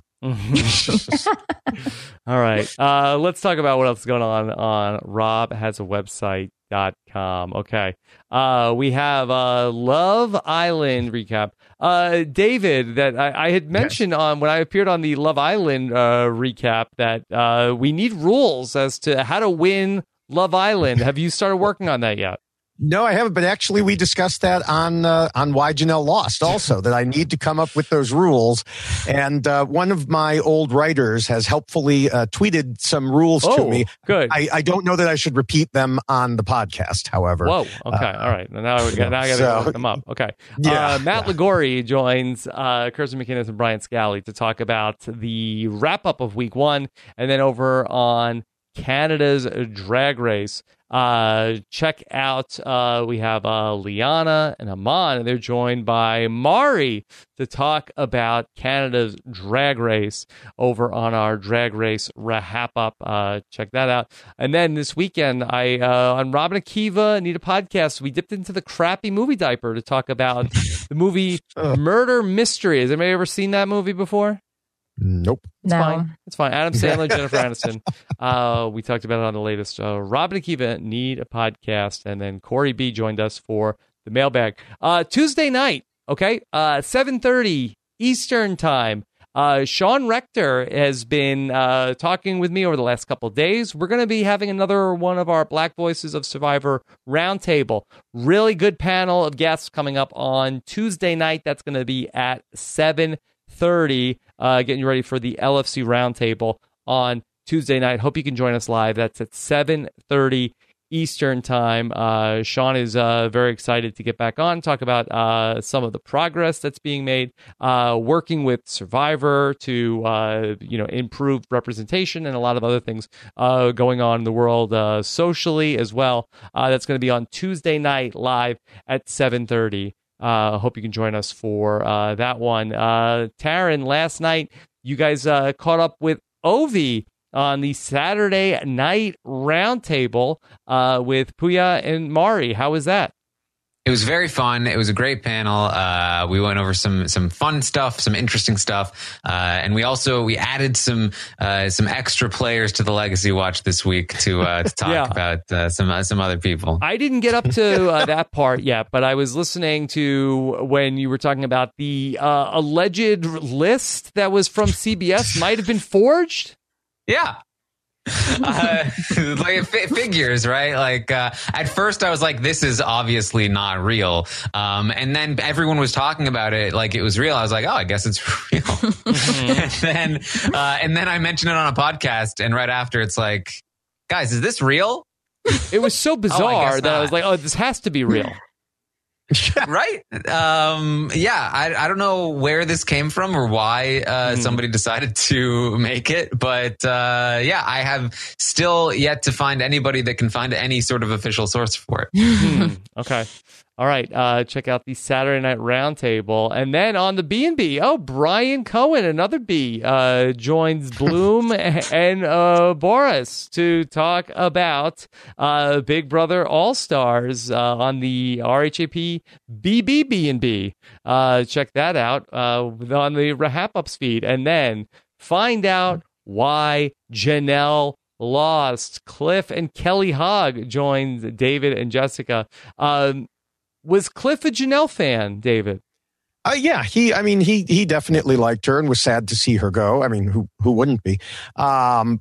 All right. Let's talk about what else is going on Rob Has a Website.com. Okay. We have Love Island recap. David, that I had mentioned on when I appeared on the Love Island recap that we need rules as to how to win Love Island. Have you started working on that yet? No, I haven't. But actually, we discussed that on Why Janelle Lost also, that I need to come up with those rules. And one of my old writers has helpfully tweeted some rules to me. Good. I don't know that I should repeat them on the podcast, however. Whoa. Okay. All right. Now I got to look them up. Okay. Matt Ligori joins Kirsten McInnes and Brian Scally to talk about the wrap up of week 1, and then over on Canada's Drag Race. Check out, we have Liana and Aman, and they're joined by Mari to talk about Canada's Drag Race over on our Drag Race Wrap Up. Check that out. And then this weekend, on Robin Akiva Need a Podcast, we dipped into the crappy movie diaper to talk about the movie Murder Mystery. Has anybody ever seen that movie before? Nope. It's fine. Adam Sandler, Jennifer Aniston. We talked about it on the latest. Robin Akiva Need a Podcast. And then Corey B joined us for the mailbag. Tuesday night, 7:30 Eastern time. Sean Rector has been talking with me over the last couple of days. We're going to be having another one of our Black Voices of Survivor roundtable. Really good panel of guests coming up on Tuesday night. That's going to be at 7:30. Getting you ready for the LFC roundtable on Tuesday night. Hope you can join us live. That's at 7:30 Eastern time. Sean is very excited to get back on, talk about some of the progress that's being made, working with Survivor to improve representation and a lot of other things going on in the world socially as well. That's going to be on Tuesday night live at 7:30. Hope you can join us for that one. Taryn, last night you guys caught up with Ovi on the Saturday night roundtable with Puya and Mari. How was that? It was very fun. It was a great panel. We went over some fun stuff, some interesting stuff, and we added some extra players to the Legacy Watch this week to talk about some other people. I didn't get up to that part yet, but I was listening to when you were talking about the alleged list that was from CBS might have been forged. Yeah. Like figures, right? Like at first I was like, this is obviously not real, and then everyone was talking about it like it was real. I was like, oh, I guess it's real. and then I mentioned it on a podcast, and right after it's like, guys, is this real? It was so bizarre that I was like, oh, this has to be real. Right? I don't know where this came from or why somebody decided to make it, but I have still yet to find anybody that can find any sort of official source for it. Okay. All right. Check out the Saturday Night Roundtable. And then on the B&B, Brian Cohen, another B, joins Bloom and Boris to talk about Big Brother All-Stars on the RHAP BB&B. Check that out on the Wrap-Ups feed. And then find out why Janelle lost. Cliff and Kelly Hogg joins David and Jessica. Was Cliff a Janelle fan, David? Yeah, he definitely liked her and was sad to see her go. I mean, who wouldn't be? And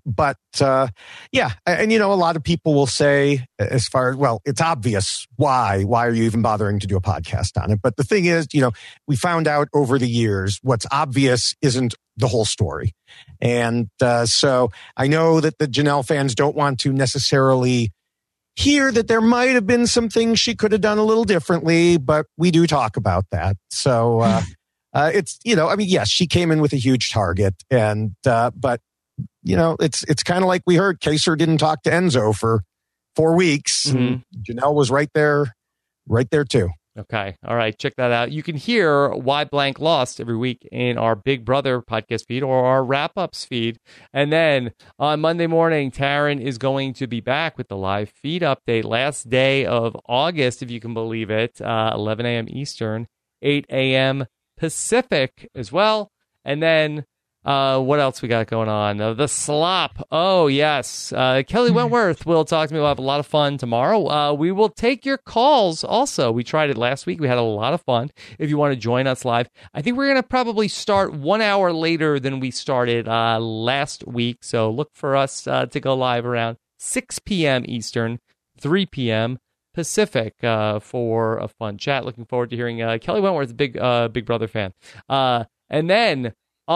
a lot of people will say, as far as, well, it's obvious why are you even bothering to do a podcast on it? But the thing is, we found out over the years what's obvious isn't the whole story. And so I know that the Janelle fans don't want to necessarily hear that there might have been some things she could have done a little differently, but we do talk about that. So it's, yes, she came in with a huge target, and but it's kind of like we heard Kaysar didn't talk to Enzo for 4 weeks. Mm-hmm. And Janelle was right there too. Okay. All right. Check that out. You can hear Why Blank Lost every week in our Big Brother podcast feed or our Wrap-Ups feed. And then on Monday morning, Taryn is going to be back with the live feed update. Last day of August, if you can believe it, 11 a.m. Eastern, 8 a.m. Pacific as well. And then what else we got going on? The slop. Oh, yes. Kelly Wentworth will talk to me. We'll have a lot of fun tomorrow. We will take your calls also. We tried it last week. We had a lot of fun. If you want to join us live, I think we're going to probably start 1 hour later than we started last week. So look for us to go live around 6 p.m. Eastern, 3 p.m. Pacific for a fun chat. Looking forward to hearing Kelly Wentworth, big Brother fan. And then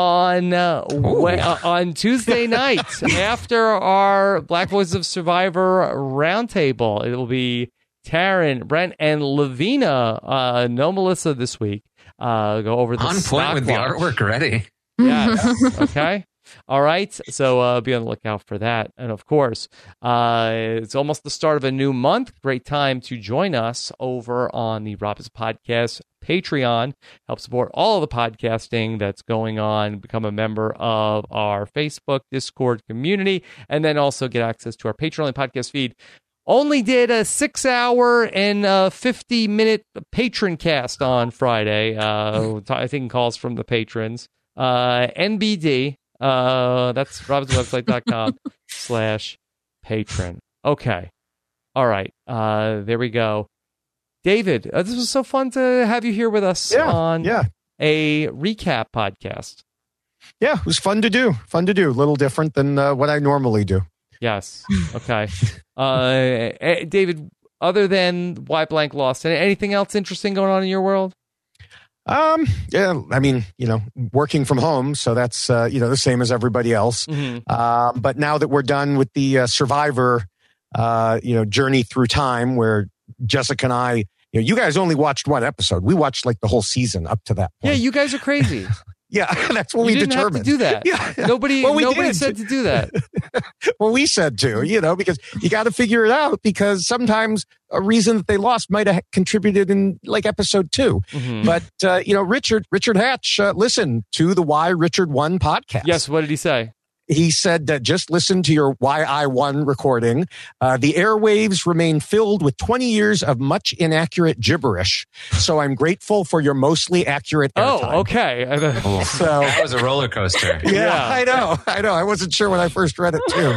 on Tuesday night, after our Black Voices of Survivor roundtable, it will be Taryn, Brent, and Lavina. No Melissa this week. Go over the on point with the artwork already. Yes. Okay. All right. So be on the lookout for that. And of course, it's almost the start of a new month. Great time to join us over on the Rob's Podcast Patreon. Help support all of the podcasting that's going on. Become a member of our Facebook Discord community, and then also get access to our Patreon podcast feed. Only did a 6-hour and 50-minute patron cast on Friday. Taking calls from the patrons. NBD. That's robswebsite.com/patron. Okay. All right. There we go. David, this was so fun to have you here with us on a recap podcast. Yeah, it was fun to do. A little different than what I normally do. Yes. Okay. David, other than Why Blank Lost, anything else interesting going on in your world? Yeah, I mean, working from home, so that's, the same as everybody else. Mm-hmm. But now that we're done with the Survivor, journey through time, where Jessica and I, you guys only watched one episode. We watched like the whole season up to that point. Yeah, you guys are crazy. Yeah, that's what we determined. Have to do that. Yeah. Nobody said to do that. Well, we said to, because you got to figure it out, because sometimes a reason that they lost might have contributed in like episode 2. Mm-hmm. But, Richard Hatch listened to the Why Richard Won podcast. Yes. What did he say? He said that just listen to your YI1 recording. The airwaves remain filled with 20 years of much inaccurate gibberish. So I'm grateful for your mostly accurate airtime. Oh, okay. So that was a roller coaster. Yeah, I know. I wasn't sure when I first read it too.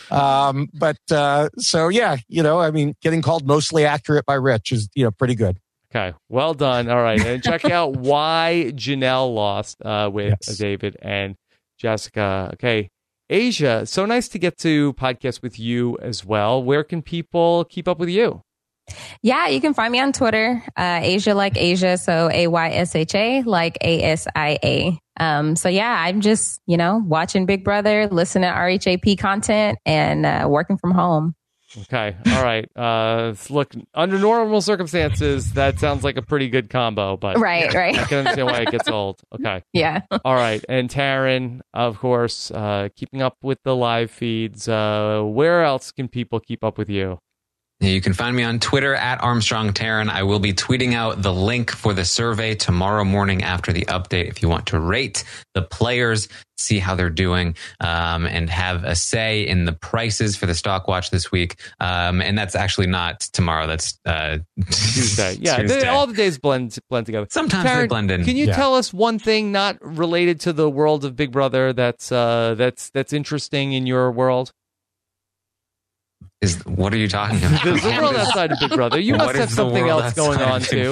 So yeah, I mean, getting called mostly accurate by Rich is, pretty good. Okay, well done. All right, and check out why Janelle lost with David and Jessica. Okay, Asia, so nice to get to podcast with you as well. Where can people keep up with you? Yeah, you can find me on Twitter, Asia like Asia, so AYSHA like ASIA. So yeah, I'm just, watching Big Brother, listening to RHAP content, and working from home. Okay. All right. Look, under normal circumstances, that sounds like a pretty good combo, but right. I can understand why it gets old. Okay. Yeah. All right. And Taryn, of course, keeping up with the live feeds. Where else can people keep up with you? You can find me on Twitter at Armstrong Taryn. I will be tweeting out the link for the survey tomorrow morning after the update if you want to rate the players, see how they're doing, and have a say in the prices for the stock watch this week. And that's actually not tomorrow. That's Tuesday. Yeah, Tuesday. all the days blend together. Sometimes Taryn, they blend in. Can you tell us one thing not related to the world of Big Brother that's interesting in your world? What are you talking about? There's the world outside of Big Brother. You must have something else going on too.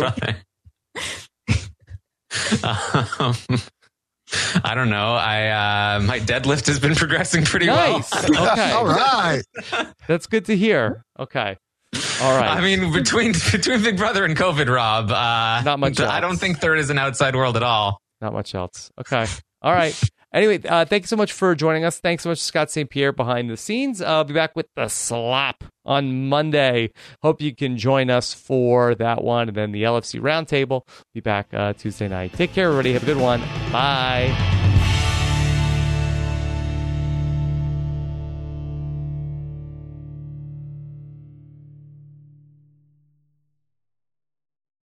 I don't know. My deadlift has been progressing pretty nice. well. Okay. All right. That's good to hear. Okay. All right. I mean, between Big Brother and COVID, Rob, not much else. I don't think there is an outside world at all. Not much else. Okay. All right. Anyway, thank you so much for joining us. Thanks so much to Scott St. Pierre behind the scenes. I'll be back with the slop on Monday. Hope you can join us for that one. And then the LFC Roundtable. Be back Tuesday night. Take care, everybody. Have a good one. Bye.